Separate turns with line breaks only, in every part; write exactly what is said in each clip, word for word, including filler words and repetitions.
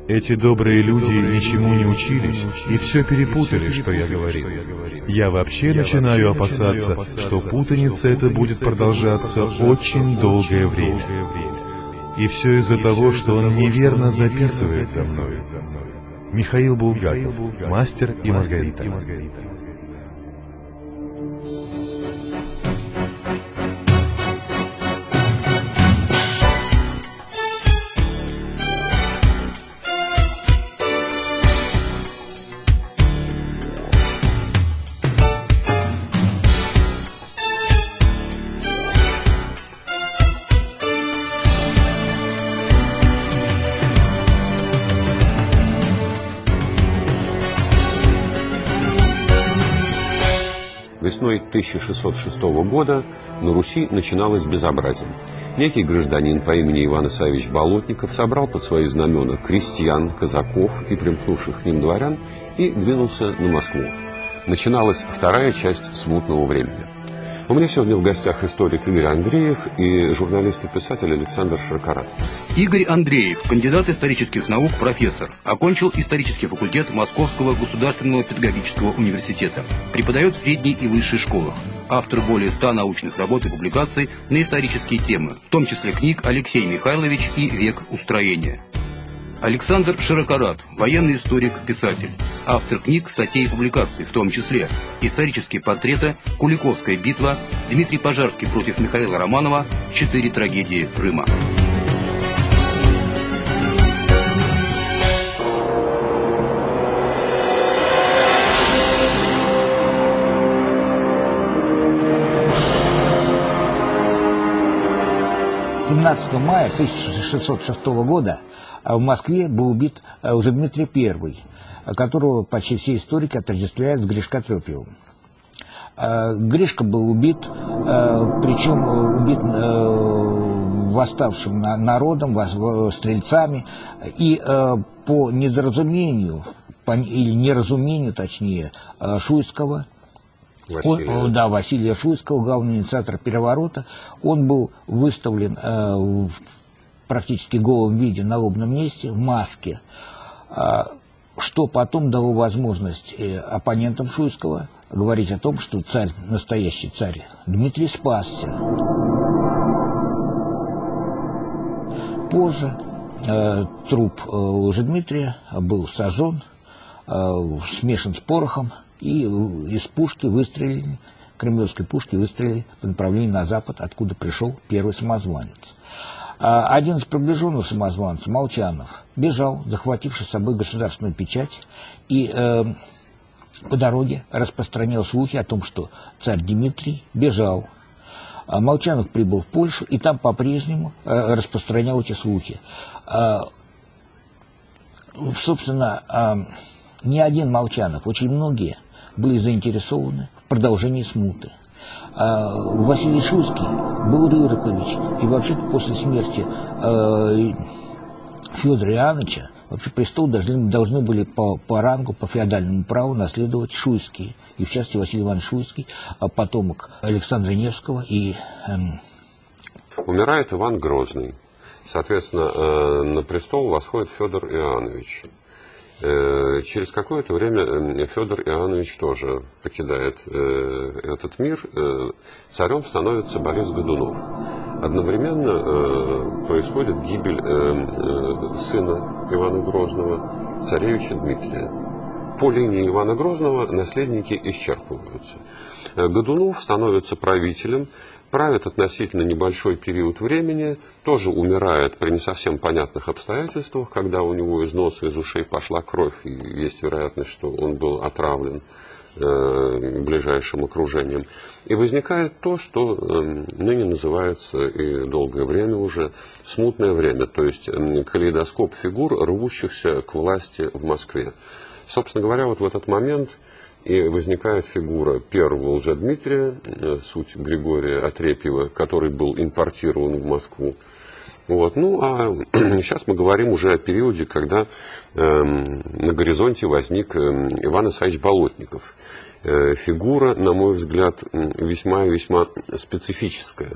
Эти добрые люди ничему не учились и все перепутали, что я говорил. Я вообще начинаю опасаться, что путаница эта будет продолжаться очень долгое время. И все из-за того, что он неверно записывает за мной. Михаил Булгаков, «Мастер и Маргарита».
Весной тысяча шестьсот шестого года на Руси начиналось безобразие. Некий гражданин по имени Иван Исаевич Болотников собрал под свои знамена крестьян, казаков и примкнувших к ним дворян и двинулся на Москву. Начиналась вторая часть смутного времени. У меня сегодня в гостях историк Игорь Андреев и журналист и писатель Александр Широкорат.
Игорь Андреев, кандидат исторических наук, профессор. Окончил исторический факультет Московского государственного педагогического университета. Преподает в средней и высшей школах. Автор более ста научных работ и публикаций на исторические темы, в том числе книг «Алексей Михайлович» и «Век устроения». Александр Широкорат, военный историк, писатель. Автор книг, статей и публикаций, в том числе «Исторические портреты», «Куликовская битва», Дмитрий Пожарский против Михаила Романова, «Четыре трагедии Крыма».
семнадцатого мая тысяча шестьсот шестого года в Москве был убит уже Дмитрий Первый, которого почти все историки отождествляют с Гришко Отрепьевым. Гришка был убит, причем убит восставшим народом, стрельцами, и по недоразумению, или неразумению, точнее, Шуйского, Он, да, Василия Шуйского, главный инициатор переворота, он был выставлен э, в практически голом виде на лобном месте, в маске, э, что потом дало возможность э, оппонентам Шуйского говорить о том, что царь, настоящий царь Дмитрий спасся. Позже э, труп э, Лжедмитрия был сожжен, э, смешан с порохом, и из пушки выстрелили, кремлевской пушки выстрелили по направлению на запад, откуда пришел первый самозванец. Один из приближенных самозванцев, Молчанов, бежал, захвативший с собой государственную печать, и э, по дороге распространял слухи о том, что царь Дмитрий бежал. Молчанов прибыл в Польшу, и там по-прежнему э, распространял эти слухи. Э, собственно, э, не один Молчанов, очень многие были заинтересованы в продолжении смуты. А Василий Шуйский был Рюрикович, и вообще после смерти э, Федора Иоанновича вообще престол должны, должны были по, по рангу, по феодальному праву наследовать Шуйские, и в частности Василий Иванович Шуйский, потомок Александра Невского. И, эм...
Умирает Иван Грозный. Соответственно, э, на престол восходит Федор Иоаннович. Через какое-то время Федор Иоаннович тоже покидает этот мир. Царем становится Борис Годунов. Одновременно происходит гибель сына Ивана Грозного, царевича Дмитрия. По линии Ивана Грозного наследники исчерпываются. Годунов становится правителем, правит относительно небольшой период времени, тоже умирает при не совсем понятных обстоятельствах, когда у него из носа, из ушей пошла кровь, и есть вероятность, что он был отравлен э, ближайшим окружением. И возникает то, что э, ныне называется и долгое время уже смутное время, то есть э, калейдоскоп фигур, рвущихся к власти в Москве. Собственно говоря, вот в этот момент и возникает фигура первого Лжедмитрия, суть Григория Отрепьева, который был импортирован в Москву. Вот. Ну, а сейчас мы говорим уже о периоде, когда э, на горизонте возник э, Иван Исаевич Болотников. Э, фигура, на мой взгляд, весьма и весьма специфическая.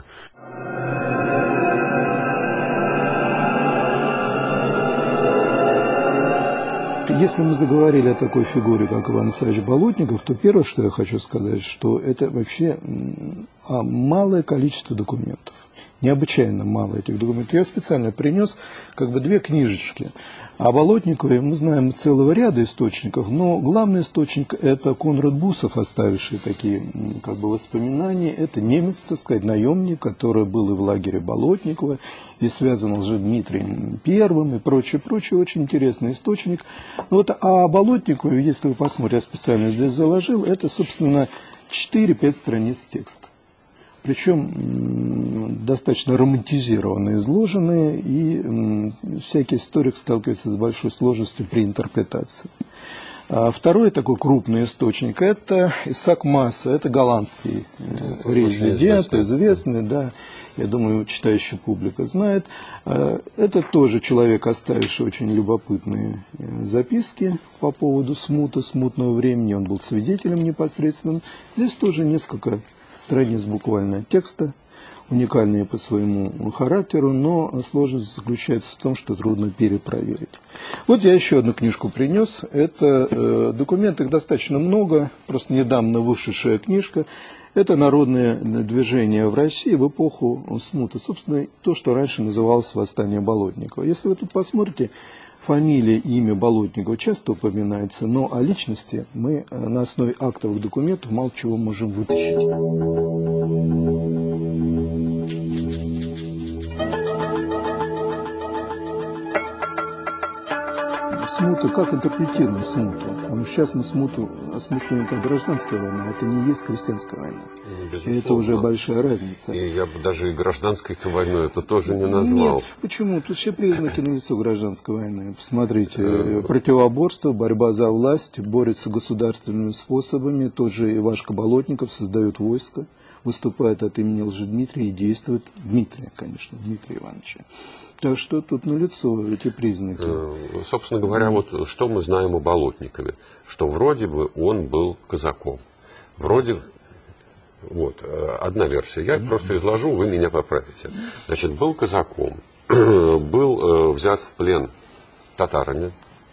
Если мы заговорили о такой фигуре, как Иван Исаевич Болотников, то первое, что я хочу сказать, что это вообще малое количество документов. Необычайно мало этих документов. Я специально принес как бы две книжечки. О Болотникове мы знаем целого ряда источников, но главный источник – это Конрад Бусов, оставивший такие как бы воспоминания. Это немец, так сказать, наемник, который был и в лагере Болотникова, и связан с Дмитрием Первым, и прочее, прочее. Очень интересный источник. Вот о Болотникове, если вы посмотрите, я специально здесь заложил, это, собственно, четыре-пять страниц текста. Причем достаточно романтизированные, изложенные, и всякий историк сталкивается с большой сложностью при интерпретации. А второй такой крупный источник – это Исаак Маса, это голландский это резидент, известный, да, я думаю, читающая публика знает. Это тоже человек, оставивший очень любопытные записки по поводу смуты, смутного времени, он был свидетелем непосредственным. Здесь тоже несколько страниц буквально текста, уникальные по своему характеру, но сложность заключается в том, что трудно перепроверить. Вот я еще одну книжку принес. Это э, документы, их достаточно много, просто недавно вышедшая книжка. Это народное движение в России в эпоху смуты. Собственно, то, что раньше называлось восстание Болотникова. Если вы тут посмотрите, фамилия, имя Болотникова часто упоминается, но о личности мы на основе актовых документов мало чего можем вытащить. Смута, как интерпретируем смуту? Потому что сейчас мы смуту осмысливаем как гражданская война, это не есть крестьянская война. Безусловно. И это уже большая разница.
И я бы даже и гражданской-то войной это тоже не назвал.
Нет, почему? Тут все признаки налицо гражданской войны. Посмотрите, противоборство, борьба за власть, борется государственными способами. Тот же Ивашка Болотников создает войско, выступает от имени Лжедмитрия и действует Дмитрия, конечно, Дмитрия Ивановича. Так что тут налицо эти признаки.
Собственно говоря, вот что мы знаем о Болотникове, что вроде бы он был казаком. Вроде, вот, одна версия, я просто изложу, вы меня поправите. Значит, был казаком, был взят в плен татарами,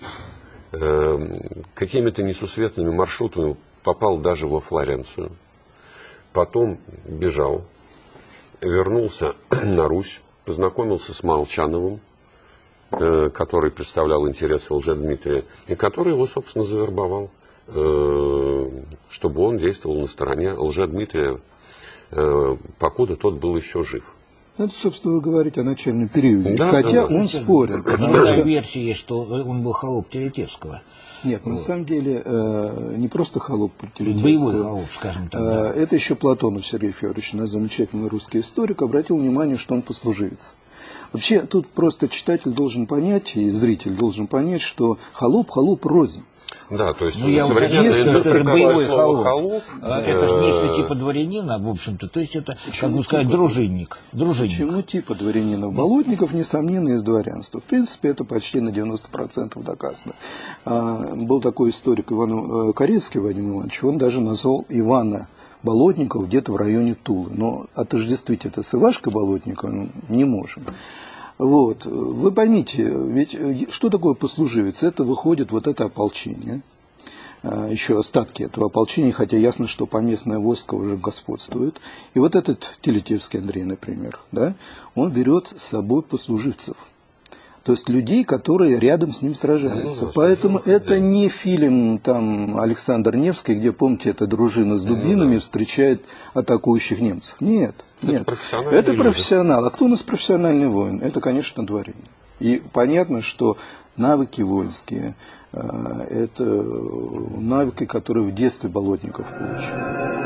какими-то несусветными маршрутами попал даже во Флоренцию, потом бежал, вернулся на Русь, познакомился с Молчановым, э, который представлял интересы Лжедмитрия, и который его, собственно, завербовал, э, чтобы он действовал на стороне Лжедмитрия, э, покуда тот был еще жив.
Это, собственно, вы говорите о начальном периоде.
Да,
Хотя
да, да.
он спорит.
Другая версия есть, что он был холоп Телетевского.
Нет, вот. На самом деле э, не просто холоп Телетевского.
Боевой холоп, скажем так. Да.
Э, это еще Платонов Сергей Федорович, наш замечательный русский историк, обратил внимание, что он послуживец. Вообще, тут просто читатель должен понять, и зритель должен понять, что холоп, холоп рознь.
Да, то есть
ну,
современное
боевой
слово
холоп.
холоп.
Это же нечто типа дворянина, в общем-то. То есть это, почему как бы сказать, типа, дружинник. дружинник.
Почему типа дворянина? Болотников, несомненно, из дворянства. В принципе, это почти на девяносто процентов доказано. А, был такой историк Иван Корецкий Вадим Иванович, он даже назвал Ивана Болотникова где-то в районе Тулы. Но отождествить это с Ивашкой Болотниковым не можем. Вот. Вы поймите, ведь что такое послуживец? Это выходит вот это ополчение, еще остатки этого ополчения, хотя ясно, что поместное войско уже господствует. И вот этот Телетевский Андрей, например, да, он берет с собой послуживцев. То есть людей, которые рядом с ним сражаются. Ну, Поэтому это не фильм там, Александр Невский, где, помните, эта дружина с дубинами встречает атакующих немцев. Нет.
Это
нет.
профессиональный
Это профессионал. А кто у нас профессиональный воин? Это, конечно, дворянин. И понятно, что навыки воинские – это навыки, которые в детстве Болотников получил.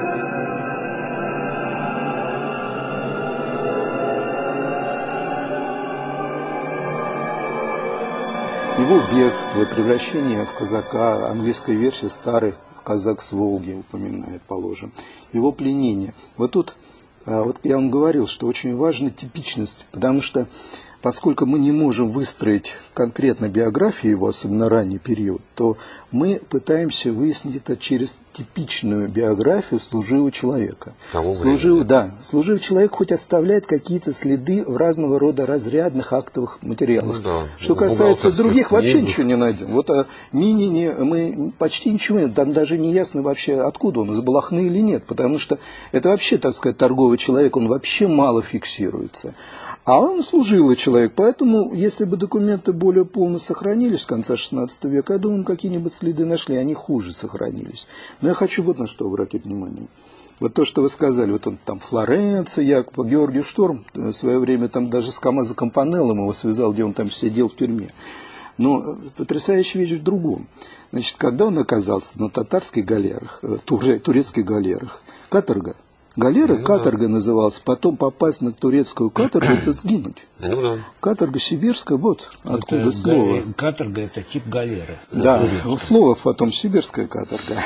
Его бегство, превращение в казака, английская версия старый казак с Волги упоминает, положим. Его пленение. Вот тут, вот я вам говорил, что очень важна типичность, потому что поскольку мы не можем выстроить конкретно биографию его, особенно ранний период, то мы пытаемся выяснить это через типичную биографию служивого человека. Служивый, да, служивый человек хоть оставляет какие-то следы в разного рода разрядных актовых материалах. Ну, да. Что касается других, вообще ничего не найдем. Вот о Минине мы почти ничего нет, там даже не ясно вообще, откуда он, из Балахны или нет, потому что это вообще, так сказать, торговый человек, он вообще мало фиксируется. А он служилый человек, поэтому, если бы документы более полно сохранились с конца шестнадцатого века, я думаю, какие-нибудь следы нашли, они хуже сохранились. Но я хочу вот на что обратить внимание. Вот то, что вы сказали, вот он там Флоренция, Якоб, Георгий Шторм, в свое время там даже с КамАЗа Компанеллом его связал, где он там сидел в тюрьме. Но потрясающая вещь в другом. Значит, когда он оказался на татарских галерах, турецких галерах, каторга, галера, ну, каторга да. называлась, потом попасть на турецкую каторгу, это сгинуть. Ну, да. Каторга сибирская, вот откуда это слово.
Каторга – это тип галеры.
Да, турецкая. Слово потом сибирская каторга.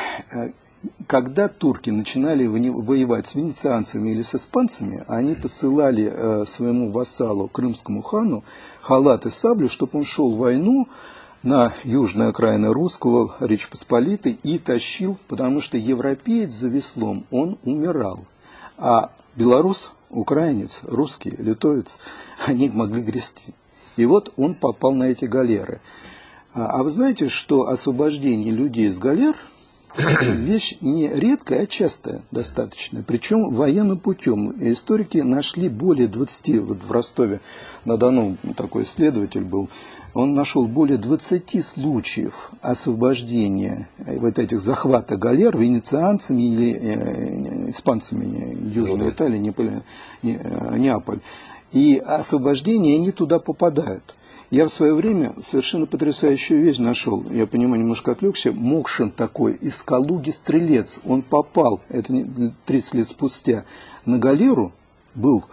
Когда турки начинали воевать с венецианцами или с испанцами, они посылали своему вассалу, крымскому хану, халат и саблю, чтобы он шел в войну на южной окраине русского Речи Посполитой и тащил, потому что европеец за веслом, он умирал. А белорус, украинец, русский, литовец, они могли грести. И вот он попал на эти галеры. А вы знаете, что освобождение людей с галер – вещь не редкая, а частая достаточно. Причем военным путем. Историки нашли более двадцати, вот в Ростове-на-Дону такой исследователь был, он нашел более двадцати случаев освобождения вот этих захвата галер венецианцами или э, испанцами Южной Италии, Неаполь, Неаполь. И освобождение, они туда попадают. Я в свое время совершенно потрясающую вещь нашел. Я понимаю, немножко отвлекся. Мокшин такой, из Калуги стрелец. Он попал, это тридцать лет спустя, на галеру, был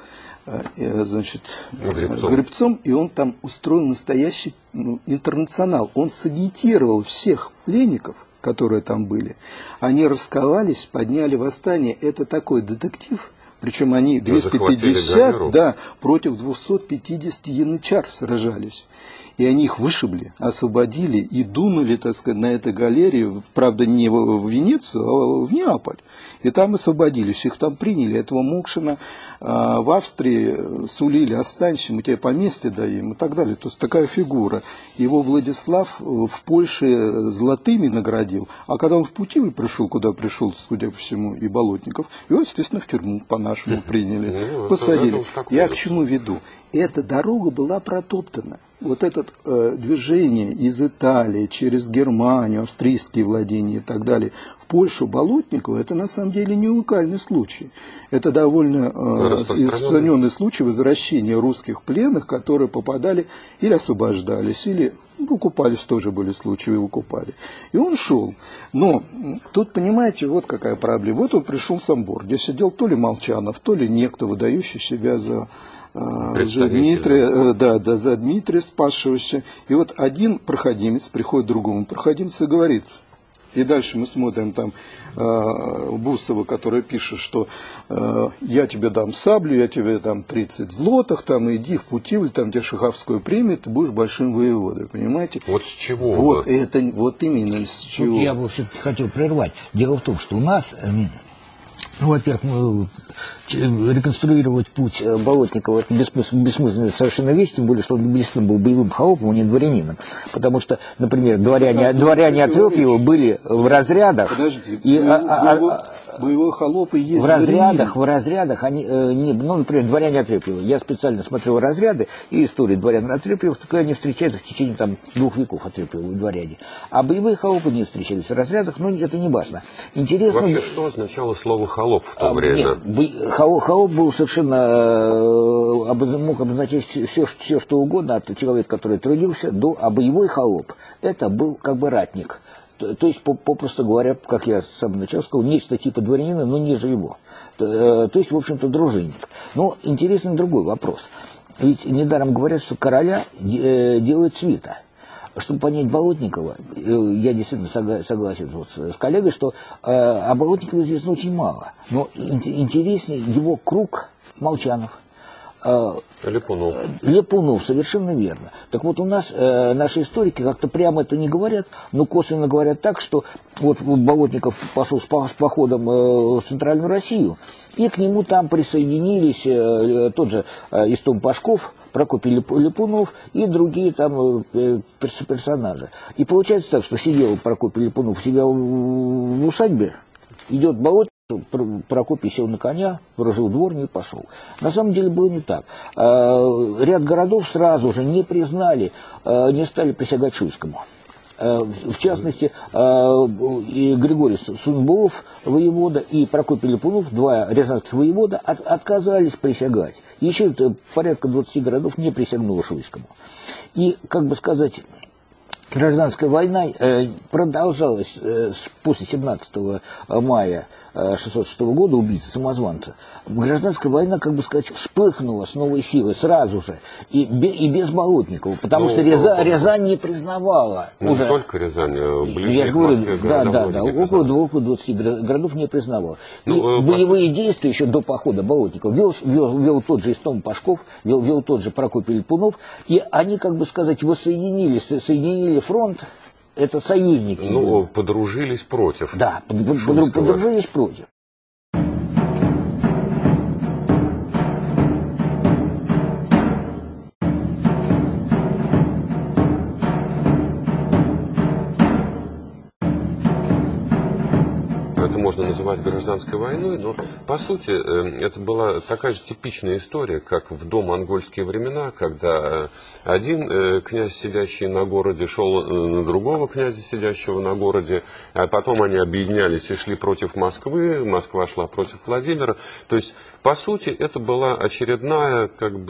значит, гребцом. гребцом, и он там устроил настоящий ну, интернационал. Он сагитировал всех пленников, которые там были. Они расковались, подняли восстание. Это такой детектив. Причем они двести пятьдесят да, против двухсот пятидесяти янычар сражались. И они их вышибли, освободили и дунули, так сказать, на этой галерее, правда, не в Венецию, а в Неаполь. И там освободились, их там приняли. Этого Мокшина а, в Австрии сулили: останься, мы тебе поместье даем и так далее. То есть такая фигура. Его Владислав в Польше золотыми наградил. А когда он в Путивль пришел, куда пришел, судя по всему, и Болотников, его, естественно, в тюрьму по-нашему приняли, посадили. Я к чему веду? Эта дорога была протоптана. Вот это э, движение из Италии через Германию, австрийские владения и так далее, в Польшу Болотникова, это на самом деле не уникальный случай. Это довольно э, распространенный случай возвращения русских пленных, которые попадали или освобождались, или выкупались, тоже были случаи, выкупали. И он шел. Но тут, понимаете, вот какая проблема. Вот он пришел в Самбор, где сидел то ли Молчанов, то ли некто, выдающий себя за... За Дмитрия, да, да, за Дмитрия спасшегося. И вот один проходимец приходит к другому проходимцу и говорит, и дальше мы смотрим там э, Бусова, который пишет, что э, я тебе дам саблю, я тебе дам тридцать злотых, там иди в Путивль, там тебе Шаховскую премию, ты будешь большим воеводой, понимаете?
Вот с чего?
Вот, это, вот именно с чего.
Вот я бы все-таки хотел прервать. Дело в том, что у нас... Ну, во-первых, реконструировать путь Болотникова — это бессмысленная совершенно вещь, тем более, что он действительно был боевым холопом, а не дворянином. Потому что, например, дворяне, дворяне Отрепьева были в разрядах.
Подожди,
и,
боевой,
а, а,
боевой холоп и есть
в разрядах, в разрядах, они, не, ну, например, дворяне Отрепьева. Я специально смотрел разряды и истории дворян Отрепьева, только они встречаются в течение там, двух веков, Отрепьева и дворяне. А боевые холопы не встречались в разрядах, но это не важно. Интересно...
Вообще, что означало слово «холоп» в то
а,
время?
Нет, холоп был совершенно, мог обозначать все, все, что угодно, от человека, который трудился, до, а боевой холоп — это был как бы ратник. То, то есть, попросту говоря, как я с самого начала сказал, нечто типа дворянина, но ниже его. То, то есть, в общем-то, дружинник. Но интересен другой вопрос. Ведь недаром говорят, что короля делает свита. Чтобы понять Болотникова, я действительно согласен вот с коллегой, что э, о Болотникове известно очень мало. Но интереснее его круг Молчанов,
Липунов.
Липунов, совершенно верно. Так вот, у нас э, наши историки как-то прямо это не говорят, но косвенно говорят так, что вот Болотников пошел с, с походом э, в Центральную Россию, и к нему там присоединились э, тот же э, Истом Пашков, Прокопий Липунов и другие там э, персонажи. И получается так, что сидел Прокопий Липунов, сидел в усадьбе, идет Болотников, Прокопий сел на коня, вооружил дворню и пошел. На самом деле было не так. Ряд городов сразу же не признали, не стали присягать Шуйскому. В частности, и Григорий Сунбулов, воевода, и Прокопий Липунов, два рязанских воевода, от, отказались присягать. Еще порядка двадцати городов не присягнуло Шуйскому. И, как бы сказать, гражданская война продолжалась после семнадцатого мая шестьсот шестого года, убийцы самозванца. Гражданская война, как бы сказать, вспыхнула с новой силой сразу же, и, и без Болотникова, потому ну, что Рязань, ну, Рязань не признавала.
Ну,
уже.
Не только Рязань, ближе
я
к
говорю,
Москве
да, да, да, около, около двадцати городов не признавала. И ну, боевые пос... действия еще до похода Болотникова вел, вел, вел тот же Истом Пашков, вел, вел тот же Прокопий Липунов, и они, как бы сказать, воссоединились, соединили фронт. Это союзники.
Ну, были. Подружились против.
Да, Шуйского. Подружились против.
Это можно называть гражданской войной, но по сути это была такая же типичная история, как в домонгольские времена, когда один князь, сидящий на городе, шел на другого князя, сидящего на городе, а потом они объединялись и шли против Москвы, Москва шла против Владимира. То есть, по сути, это была очередная как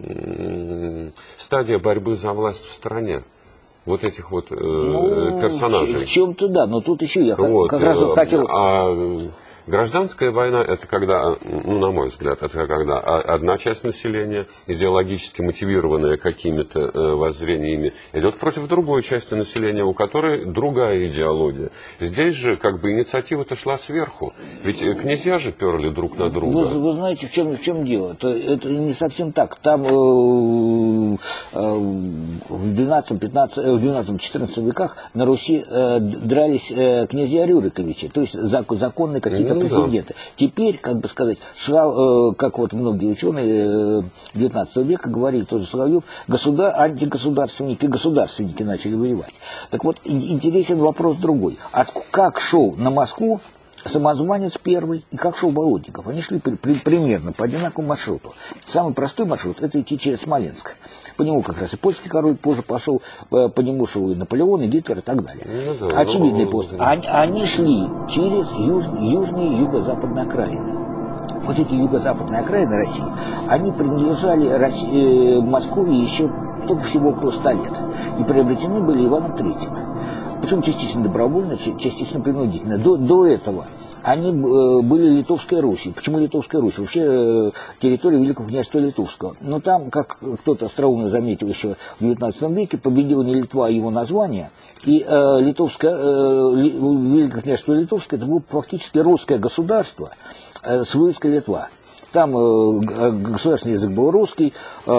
бы стадия борьбы за власть в стране. Вот этих вот э, ну, персонажей.
В чем-то да, но тут еще я вот, как раз
э,
хотел...
А гражданская война, это когда, ну, на мой взгляд, это когда одна часть населения, идеологически мотивированная какими-то э, воззрениями, идет против другой части населения, у которой другая идеология. Здесь же как бы инициатива-то шла сверху. Ведь князья же перли друг на друга.
Вы, вы знаете, в чем, в чем дело? Это, это не совсем так. Там э, э, в двенадцатом-четырнадцатом веках на Руси э, дрались э, князья Рюриковичи, то есть законные какие-то президенты. Теперь, как бы сказать, шла, э, как вот многие ученые девятнадцатого века говорили, тоже Соловьев, государ, антигосударственники, государственники начали воевать. Так вот, интересен вопрос другой. От, как шел на Москву самозванец первый и как шел Болотников? Они шли при, при, примерно по одинаковому маршруту. Самый простой маршрут – это идти через Смоленск. По нему как раз и польский король позже пошел, по нему шел и Наполеон, и Гитлер, и так далее. Ну, да, очевидный ну, пост. Они, они шли через юж, южные и юго-западные окраины. Вот эти юго-западные окраины России, они принадлежали России, Москве еще только всего около ста лет. И приобретены были Иваном Третьим. Причем частично добровольно, частично принудительно. До, до этого они были Литовской Русью. Почему Литовская Русь? Вообще территория Великого княжества Литовского. Но там, как кто-то остроумно заметил еще в девятнадцатом веке, победила не Литва, а его название. И э, Литовское, э, Великое княжество Литовское, это было фактически русское государство э, с вывеской Литва. Там э, государственный язык был русский,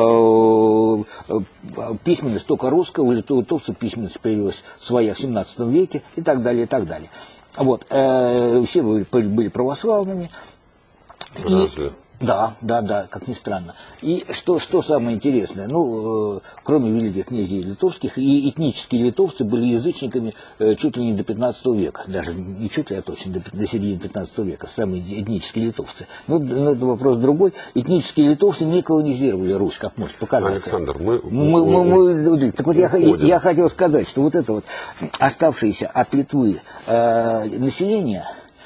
э, письменность только русская, у литовцев письменность появилась своя в семнадцатом веке и так далее, и так далее. Вот, э, все были, были православными. И, да, да, да, как ни странно. И что, что самое интересное, ну, э, кроме великих князей литовских, и этнические литовцы были язычниками э, чуть ли не до пятнадцатого века, даже не чуть ли, а точно до, до середины пятнадцатого века, самые этнические литовцы. Но, но это вопрос другой. Этнические литовцы не колонизировали Русь, как может показать.
Александр, мы...
мы, мы, мы так вот я, я хотел сказать, что вот это вот оставшееся от Литвы э, население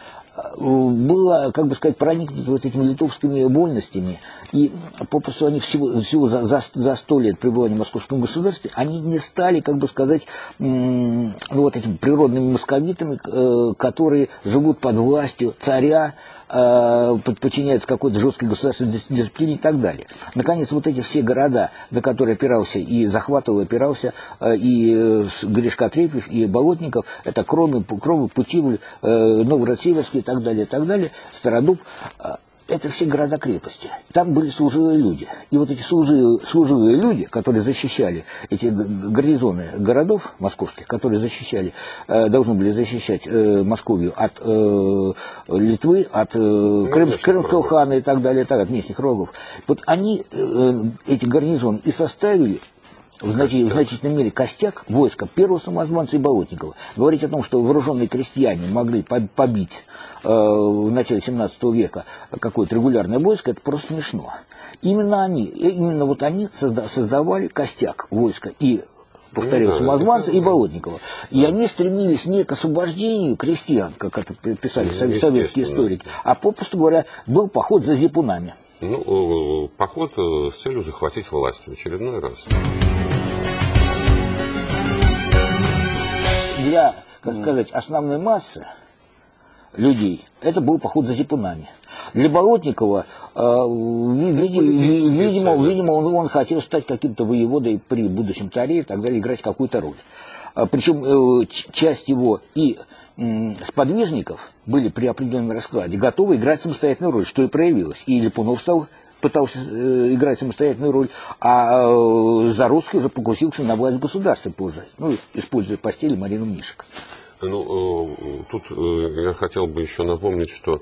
было, как бы сказать, проникнуто вот этими литовскими вольностями, и попросту они всего, всего за, за, за сто лет пребывания в московском государстве, они не стали, как бы сказать, ну, вот этими природными московитами, э, которые живут под властью царя, э, подчиняются какой-то жесткой государственной дисциплине и так далее. Наконец, вот эти все города, на которые опирался и захватывал, опирался э, и э, Гришка Трепев, и Болотников, это Кромы, Кромы, Путивль, э, Новгород-Северский и так далее, и так далее, Стародуб. это все города-крепости. Там были служилые люди. И вот эти служилые, служилые люди, которые защищали эти гарнизоны городов московских, которые защищали, э, должны были защищать э, Московию от э, Литвы, от э, Крым, Крымского хана и так далее, так, от местных рогов. Вот они э, эти гарнизоны и составили в, значи, в значительной мере костяк войска первого самозванца и Болотникова. Говорить о том, что вооруженные крестьяне могли побить э, в начале семнадцатого века какое-то регулярное войско, это просто смешно. Именно они, именно вот они созда, создавали костяк войска и, повторяю, ну, да, самозванца и Болотникова. И да. они стремились не к освобождению крестьян, как это писали ну, советские историки, а, попросту говоря, был поход за зипунами.
Ну, поход с целью захватить власть в очередной раз.
Для, как сказать, основной массы людей это был поход за зипунами. Для Болотникова, э, видимо, видимо, видимо он, он хотел стать каким-то воеводой при будущем царе и так далее, играть какую-то роль. А, причем э, часть его и э, сподвижников были при определенном раскладе готовы играть самостоятельную роль, что и проявилось. И Липунов стал, пытался э, играть самостоятельную роль, а э, Заруцкий уже покусился на власть государства позже, ну, используя постели Марину Мнишек.
Ну, тут я хотел бы еще напомнить, что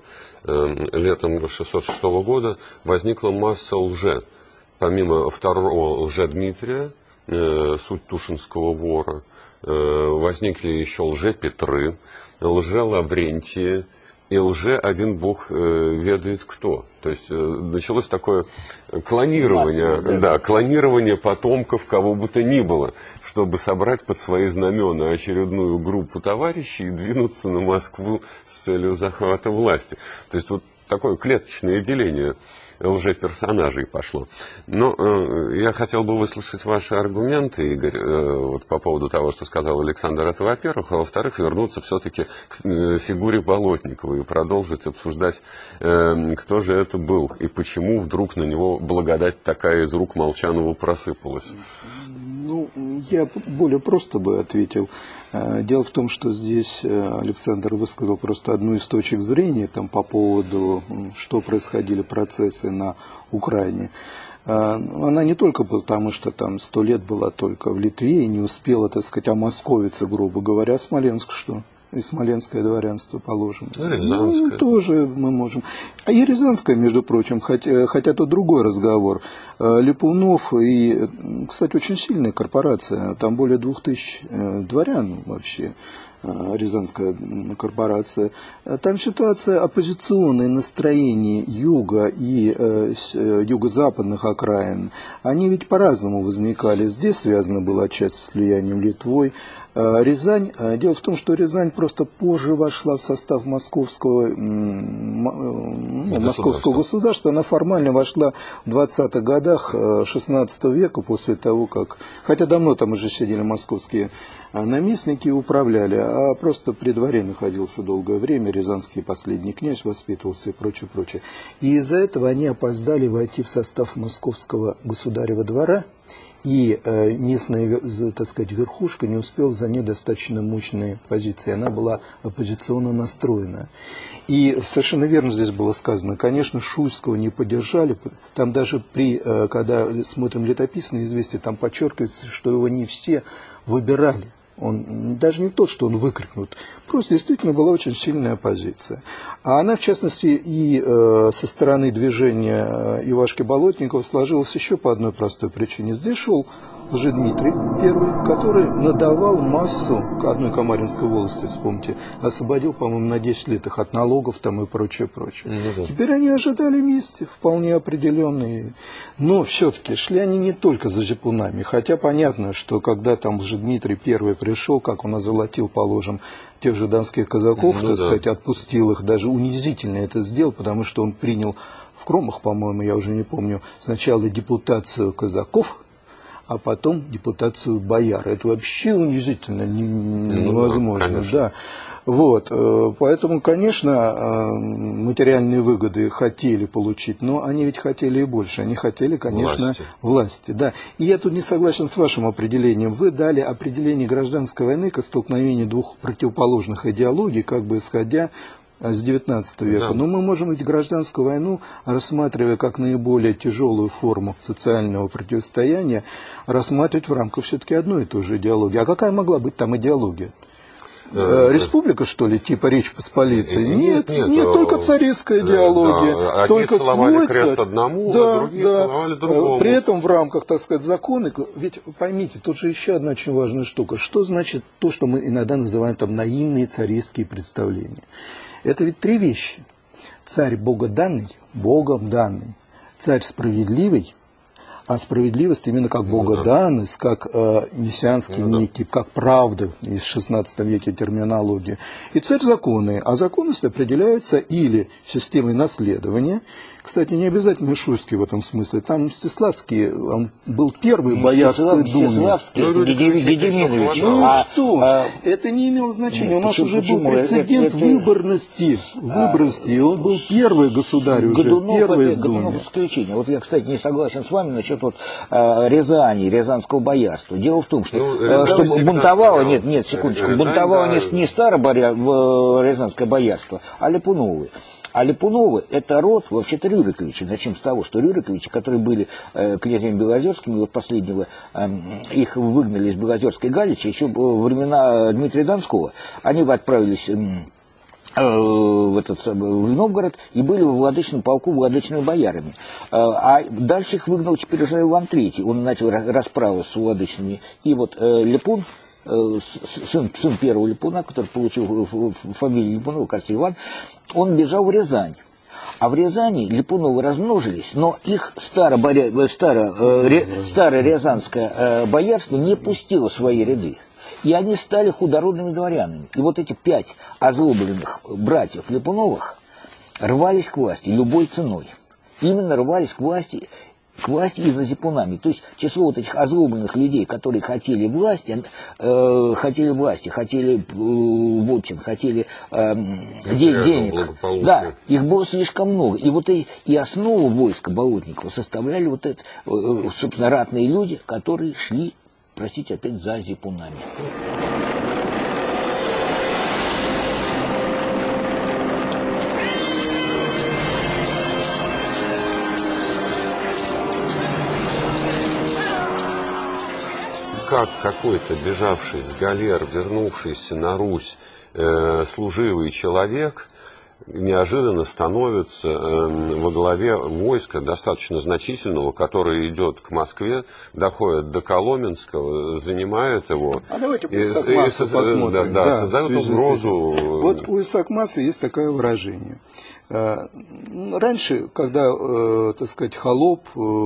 летом шестьсот шестого года возникла масса лже. Помимо второго лже-Дмитрия, суть Тушинского вора, возникли еще лже-Петры, лже-Лаврентии и лже один бог ведает кто. То есть началось такое клонирование, Масса, да. Да, клонирование потомков кого бы то ни было, чтобы собрать под свои знамена очередную группу товарищей и двинуться на Москву с целью захвата власти. То есть вот такое клеточное деление лжеперсонажей пошло. Но э, я хотел бы выслушать ваши аргументы, Игорь, э, вот по поводу того, что сказал Александр, это во-первых, а во-вторых, вернуться все-таки к э, фигуре Болотникова и продолжить обсуждать, э, кто же это был и почему вдруг на него благодать такая из рук Молчанова просыпалась.
Ну, я более просто бы ответил. Дело в том, что здесь Александр высказал просто одну из точек зрения там, по поводу, что происходили процессы на Украине. Она не только потому, что там сто лет была только в Литве и не успела, так сказать, омосковиться, грубо говоря, Смоленск что? И смоленское дворянство положим.
Да, рязанское.
Ну, тоже мы можем. А и рязанское, между прочим, хотя, хотя тут другой разговор. Липунов и, кстати, очень сильная корпорация. Там более двух тысяч дворян вообще. Рязанская корпорация. Там ситуация, оппозиционные настроения юга и э, юго-западных окраин, они ведь по-разному возникали. Здесь связано было отчасти с влиянием Литвой. Рязань, дело в том, что Рязань просто позже вошла в состав московского, ну, московского государства. Она формально вошла в двадцатых годах шестнадцатого века, после того, как, хотя давно там уже сидели московские наместники и управляли, а просто при дворе находился долгое время, рязанский последний князь воспитывался и прочее, прочее. И из-за этого они опоздали войти в состав московского государева двора. И э, местная, так сказать, верхушка не успела занять достаточно мощные позиции. Она была оппозиционно настроена. И совершенно верно здесь было сказано, конечно, Шуйского не поддержали. Там даже при, э, когда смотрим летописные известия, там подчеркивается, что его не все выбирали. Он, даже не то, что он выкрикнут, просто действительно была очень сильная оппозиция. А она, в частности, и э, со стороны движения Ивашки Болотникова сложилась еще по одной простой причине. Здесь шел Лжедмитрий первый, который надавал массу одной Камаринской волости, вспомните, освободил, по-моему, на десять лет их от налогов там и прочее, прочее. Mm-hmm. Теперь они ожидали мести, вполне определенные. Но все-таки шли они не только за жепунами, хотя понятно, что когда там Лжедмитрий первый пришел, как он озолотил, положим, тех же донских казаков, mm-hmm. так сказать, отпустил их, даже унизительно это сделал, потому что он принял в Кромах, по-моему, я уже не помню, сначала депутацию казаков, а потом депутацию бояр. Это вообще унизительно, невозможно. Ну, да. Вот. Поэтому, конечно, материальные выгоды хотели получить, но они ведь хотели и больше. Они хотели, конечно, власти. власти да. И я тут не согласен с вашим определением. Вы дали определение гражданской войны как столкновение двух противоположных идеологий, как бы исходя с девятнадцатого века.
Да.
Но мы можем ведь гражданскую войну, рассматривая как наиболее тяжелую форму социального противостояния, рассматривать в рамках все-таки одной и той же идеологии. А какая могла быть там идеология? Республика, что ли, типа Речь Посполитой? Нет, нет, нет, только царистская идеология.
Да,
только свой
крест
царь.
одному,
да,
а другие
да.
целовали другому.
При этом в рамках, так сказать, закона, ведь поймите, тут же еще одна очень важная штука. Что значит то, что мы иногда называем там наивные царистские представления? Это ведь три вещи. Царь богоданный, Богом данный. Царь справедливый, а справедливость именно как богоданность, как э, мессианский
ну,
некий, как правда из шестнадцатого века терминологии. И царь законный, а законность определяется или системой наследования. Кстати, не обязательно Мишустский в этом смысле. Там Мстиславский, он был первый в Боярской думе.
Мстиславский, это Гедеминович.
Ну
а,
что,
а,
это не имело значения.
Нет,
У нас
почему,
уже
почему?
был прецедент
это, это,
выборности. выборности. И он был первый государь уже,
Годунов,
первый
это,
в думе.
Годунов исключение. Вот я, кстати, не согласен с вами насчет вот, э, Рязани, Рязанского боярства. Дело в том, что,
ну,
э, что бунтовало, нет, нет,
Рязань,
секундочку, бунтовало
да.
не, не старое боря, э, Рязанское боярство, а Липуновы. А Липуновы – это род, вообще-то, Рюриковичей. Начнем с того, что Рюриковичи, которые были э, князьями Белозерскими, вот последнего, э, их выгнали из Белозерской Галичи еще во времена Дмитрия Донского. Они бы отправились э, в, этот, в Новгород и были во владычном полку владычными боярами. А дальше их выгнал теперь уже Иван Третий. Он начал расправу с владычными. И вот э, Липун, сын, сын первого Липуна, который получил фамилию Липунова, кажется, Иван, он бежал в Рязань. А в Рязани Липуновы размножились, но их старо, старо, э, старое рязанское э, боярство не пустило свои ряды. И они стали худородными дворянами. И вот эти пять озлобленных братьев Липуновых рвались к власти любой ценой. Именно рвались к власти, к власти и за зипунами. То есть число вот этих озлобленных людей, которые хотели власти, э, хотели власти, хотели э, вотчин, хотели э, де, денег. Да, их было слишком много. И вот и, и основу войска Болотникова составляли вот это, э, собственно, ратные люди, которые шли, простите, опять за зипунами.
Как какой-то бежавший с галер, вернувшийся на Русь э, служивый человек неожиданно становится э, во главе войска достаточно значительного, которое идет к Москве, доходит до Коломенского, занимает его.
А давайте
и,
и, и,
посмотрим. Да, да, да, создает угрозу.
Вот у Исаакмаса есть такое выражение. Раньше, когда, так сказать, Холоп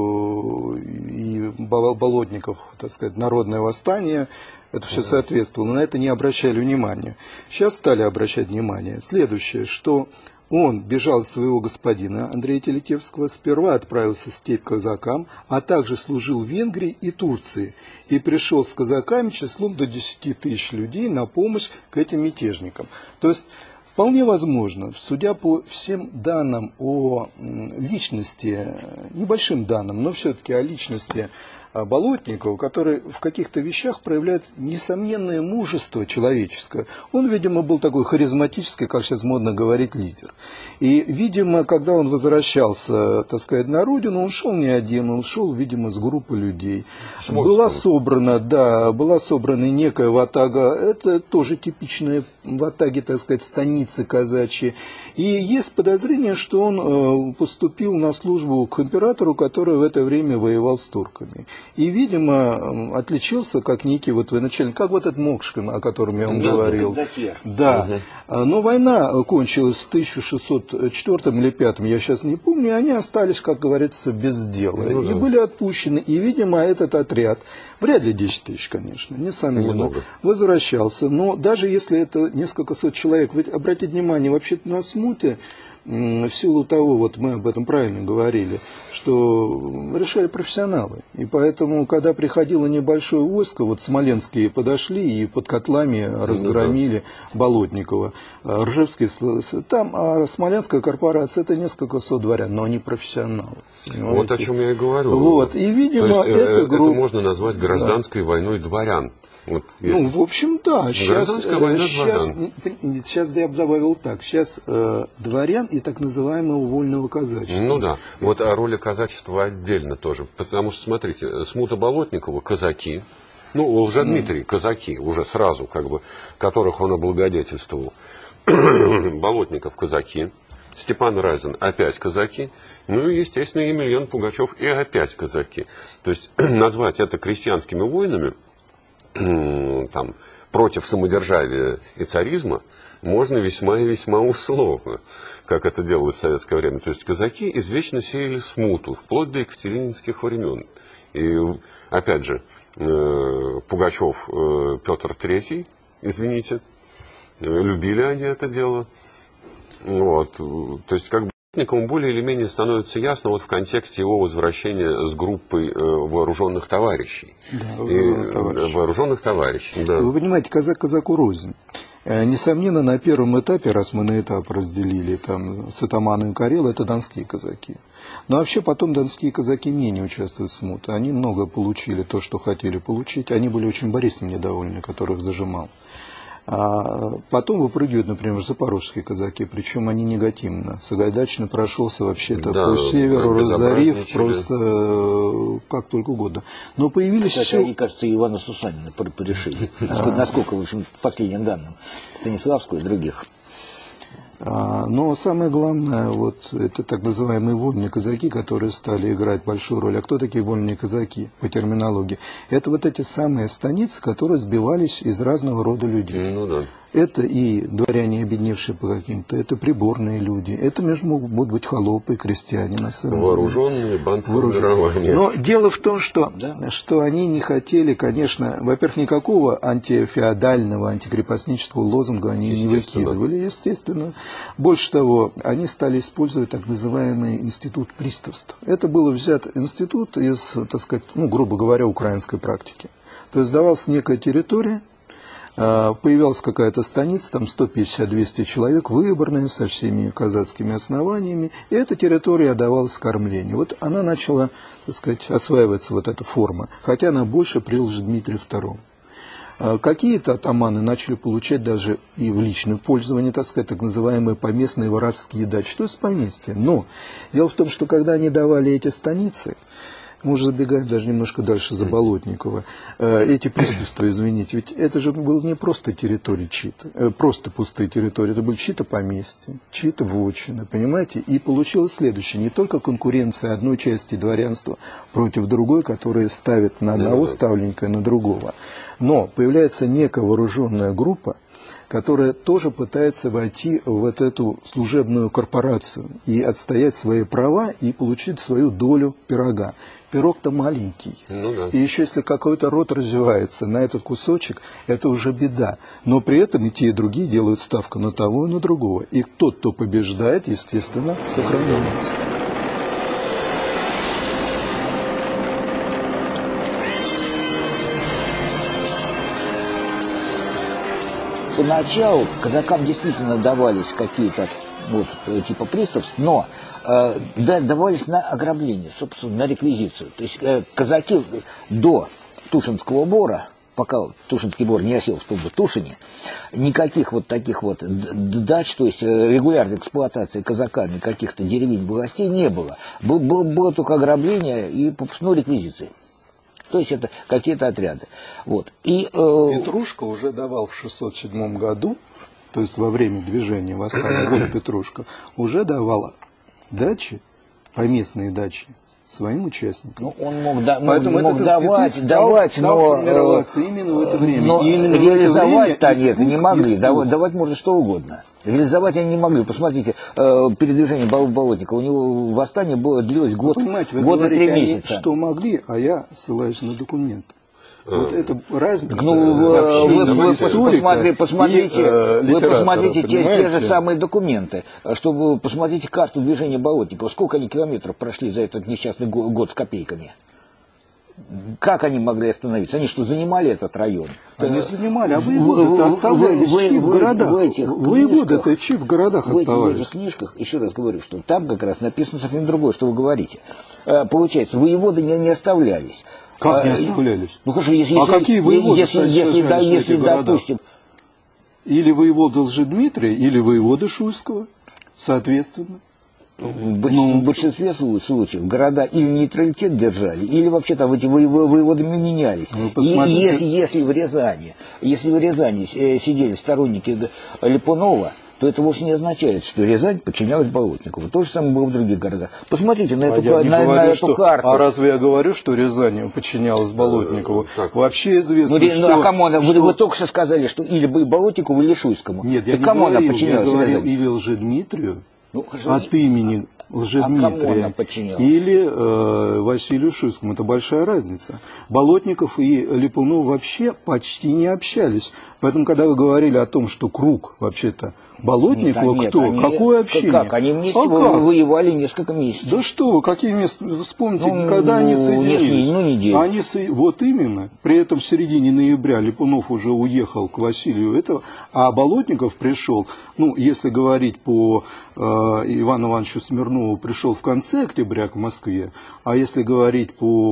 и Болотников, так сказать, народное восстание, это все соответствовало, на это не обращали внимания. Сейчас стали обращать внимание. Следующее, что он бежал от своего господина Андрея Телетевского, сперва отправился в степь к казакам, а также служил в Венгрии и Турции. И пришел с казаками числом до десяти тысяч людей на помощь к этим мятежникам. То есть, вполне возможно, судя по всем данным о личности, небольшим данным, но все-таки о личности Болотникова, который в каких-то вещах проявляет несомненное мужество человеческое. Он, видимо, был такой харизматический, как сейчас модно говорить, лидер. И, видимо, когда он возвращался, так сказать, на родину, он шел не один, он шел, видимо, с группой людей.
Шмольского.
Была собрана, да, была собрана некая ватага, это тоже типичная ватаги, так сказать, станицы казачьи. И есть подозрение, что он поступил на службу к императору, который в это время воевал с турками. И, видимо, отличился как некий вот военачальник, как вот этот Мокшкин, о котором я вам да, говорил. Да. Угу. Но война кончилась в тысяча шестьсот четвёртом или пятом, я сейчас не помню, и они остались, как говорится, без дела. Ну, и да. были отпущены. И, видимо, этот отряд, вряд ли десять тысяч, конечно, несомненно, возвращался. Но даже если это несколько сот человек, ведь обратите внимание, вообще-то на смуте, в силу того, вот мы об этом правильно говорили, что решали профессионалы. И поэтому, когда приходило небольшое войско, вот смоленские подошли и под котлами разгромили Болотникова. Ржевский, там, а смоленская корпорация, это несколько сот дворян, но они профессионалы. Понимаете?
Вот о чем я и говорю.
Вот, и, видимо,
То есть,
эта
это
группа...
можно назвать гражданской да. войной дворян. Вот, если...
Ну, в общем, да. Сейчас,
война
сейчас, сейчас я бы добавил так. Сейчас э, дворян и так называемого вольного казачества.
Ну да. Вот о роли казачества отдельно тоже. Потому что, смотрите, Смута Болотникова, казаки, ну, Лжедмитрий, mm. казаки, уже сразу, как бы, которых он облагодетельствовал. Болотников, казаки. Степан Разин, опять казаки. Ну и, естественно, Емельян Пугачев и опять казаки. То есть назвать это крестьянскими войнами, там, против самодержавия и царизма можно весьма и весьма условно, как это делалось в советское время. То есть казаки извечно сеяли смуту, вплоть до екатерининских времен. И, опять же, Пугачев, Петр Третий, извините, любили они это дело. Вот. То есть, как бы, более или менее становится ясно вот в контексте его возвращения с группой э, вооруженных товарищей.
Да, вооруженных, и, товарищей.
вооруженных товарищей. Да.
Вы понимаете, казак казаку рознь. Несомненно, на первом этапе, раз мы на этап разделили там, с атаманом Карел, это донские казаки. Но вообще потом донские казаки менее участвуют в смуте. Они много получили то, что хотели получить. Они были очень Борисом недовольны, которых зажимал. А потом выпрыгивают, например, запорожские казаки, причем они негативно. Сагайдачный прошелся вообще-то да, по северу, разорив просто как только угодно. Но появились...
Кстати, еще... они, кажется, Ивана Сусанина порешили. Насколько, насколько, в общем, по последним данным, Станиславскую и других.
Но самое главное, вот это так называемые вольные казаки, которые стали играть большую роль. А кто такие вольные казаки по терминологии? Это вот эти самые станицы, которые сбивались из разного рода людей.
Ну да.
Это и дворяне, обедневшие по каким-то, это приборные люди, это, между могут быть холопы и крестьяне, на самом деле.
Вооруженные бандформирования.
Но дело в том, что, да. что они не хотели, конечно, во-первых, никакого антифеодального, антикрепостнического лозунга они не выкидывали, естественно. Больше того, они стали использовать так называемый институт приставств. Это был взят институт из, так сказать, ну, грубо говоря, украинской практики. То есть давалась некая территория, появилась какая-то станица, там сто пятьдесят - двести человек, выборная, со всеми казацкими основаниями, и эта территория отдавалась кормлению. Вот она начала, так сказать, осваиваться, вот эта форма, хотя она больше при Лжедмитрии втором. Какие-то атаманы начали получать даже и в личное пользование, так сказать, так называемые поместные воровские дачи, то есть поместья. Но дело в том, что когда они давали эти станицы, мы уже забегаем даже немножко дальше за Болотникова, эти приставства, извините, ведь это же было не просто территории чьи-то, просто пустые территории, это были чьи-то поместья, чьи-то вотчины, понимаете? И получилось следующее, не только конкуренция одной части дворянства против другой, которая ставит на одного ставленника и на другого, но появляется некая вооруженная группа, которая тоже пытается войти в вот эту служебную корпорацию и отстоять свои права и получить свою долю пирога. Пирог-то маленький. Ну, да. И еще если какой-то род развивается на этот кусочек, это уже беда. Но при этом и те, и другие делают ставку на того и на другого. И тот, кто побеждает, естественно, сохраняется.
Поначалу казакам действительно давались какие-то вот, типа приставств, но э, давались на ограбление, собственно, на реквизицию. То есть э, казаки до Тушинского бора, пока Тушинский бор не осел в том же Тушине, никаких вот таких вот дач, то есть регулярной эксплуатации казаками каких-то деревень, властей не было. Было, было, было только ограбление и попускной реквизиции. То есть это какие-то отряды. Вот. И, э...
Петрушка уже давал в шестьсот седьмом году, то есть во время движения восстания года Петрушка, уже давал дачи, поместные дачи, своим участникам.
Ну, он мог, да, Поэтому мог давать, стал, давать, стал но
формироваться именно в это время.
Но
именно
реализовать-то они это не могли. Давать, давать можно что угодно. Реализовать они не могли. Посмотрите, э, передвижение Болотникова, у него восстание было, длилось год,
вы
год и три месяца.
Они, что могли, а я ссылаюсь на документы. Вот это разница.
Ну,
вообще,
вы, вы посмотри, посмотрите,
и, э,
вы посмотрите те, те же самые документы, чтобы посмотрите карту движения Болотникова. Сколько они километров прошли за этот несчастный год, год с копейками? Как они могли остановиться? Они что, занимали этот район?
Они занимали, а воеводы оставались чьи в городах. Воеводы-то чьи в городах оставались.
В этих книжках, еще раз говорю, что там как раз написано совсем другое, что вы говорите. Получается, воеводы не, не оставлялись.
Как не
А,
оставлялись?
Ну, хорошо, если,
А
если,
какие воеводы
если, если,
сажались
да,
в эти
если
города?
допустим,
Или воевода Лжедмитрия, или воевода Шуйского, соответственно.
в большинстве,
Ну,
в большинстве слу- случаев города или нейтралитет держали, или вообще там эти воево- воеводами менялись.
Вы
И
посмотрите.
если, если в Рязани, если в Рязани э, сидели сторонники Г- Липунова, то это вовсе не означает, что Рязань подчинялась Болотникову. То же самое было в других городах. Посмотрите на
А
эту,
я
ка-
не
на, на
говорю,
эту
что-
карту.
А разве я говорю, что Рязань подчинялась Болотникову?
Как?
Вообще известно,
Ну, Ре-
что...
ну, а кому она? Вы,
что-
вы только что сказали, что или бы Болотникову, или Шуйскому.
Нет, я
Так
не
кому
говорил,
она
я
подчинялась?
говорил
Рязани?
или Лжедмитрию,
Ну, хорошо.
от имени
А кому
Лжедмитрия,
она подчинялась?
или э, Василию Шуйскому. Это большая разница. Болотников и Липунов вообще почти не общались. Поэтому, когда вы говорили о том, что круг вообще-то Болотникова,
Нет,
кто?
они-
Какое общение?
Как? Они вместе
А
во-
как?
воевали несколько месяцев.
Да что вы, какие места? Вспомните,
Ну,
когда они
ну,
соединились.
несколько- ну, неделю.
Они со- Вот именно. При этом в середине ноября Липунов уже уехал к Василию этого, а Болотников пришел, ну, если говорить по э, Ивану Ивановичу Смирнову, пришел в конце октября к Москве, а если говорить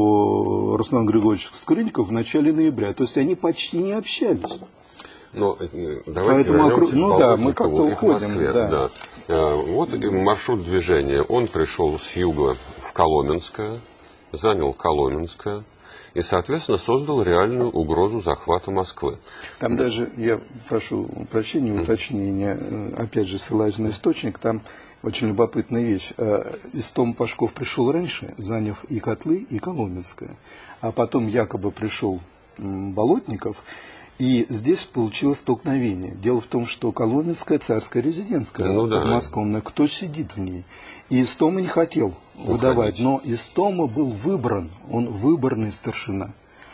по Руслану Григорьевичу Скрынникову, в начале ноября. То есть они почти не общались.
Но э, давайте
Поэтому
вернемся
окру-
к
ну да, мы
Болотникову
как-то
и к
уходим,
Москве,
да.
да. Э, Вот и маршрут движения. Он пришел с юга в Коломенское, занял Коломенское и, соответственно, создал реальную угрозу захвата Москвы.
Там даже, я прошу прощения, уточнения, э, опять же, ссылаясь на источник, там очень любопытная вещь. Э, Истом Пашков пришел раньше, заняв и Котлы, и Коломенское, а потом якобы пришел м, Болотников, и здесь получилось столкновение. Дело в том, что Коломенская царская резидентская,
Ну да.
подмосковная, кто сидит в ней? И Истома не хотел выдавать, но Истома был выбран, он выборный старшина.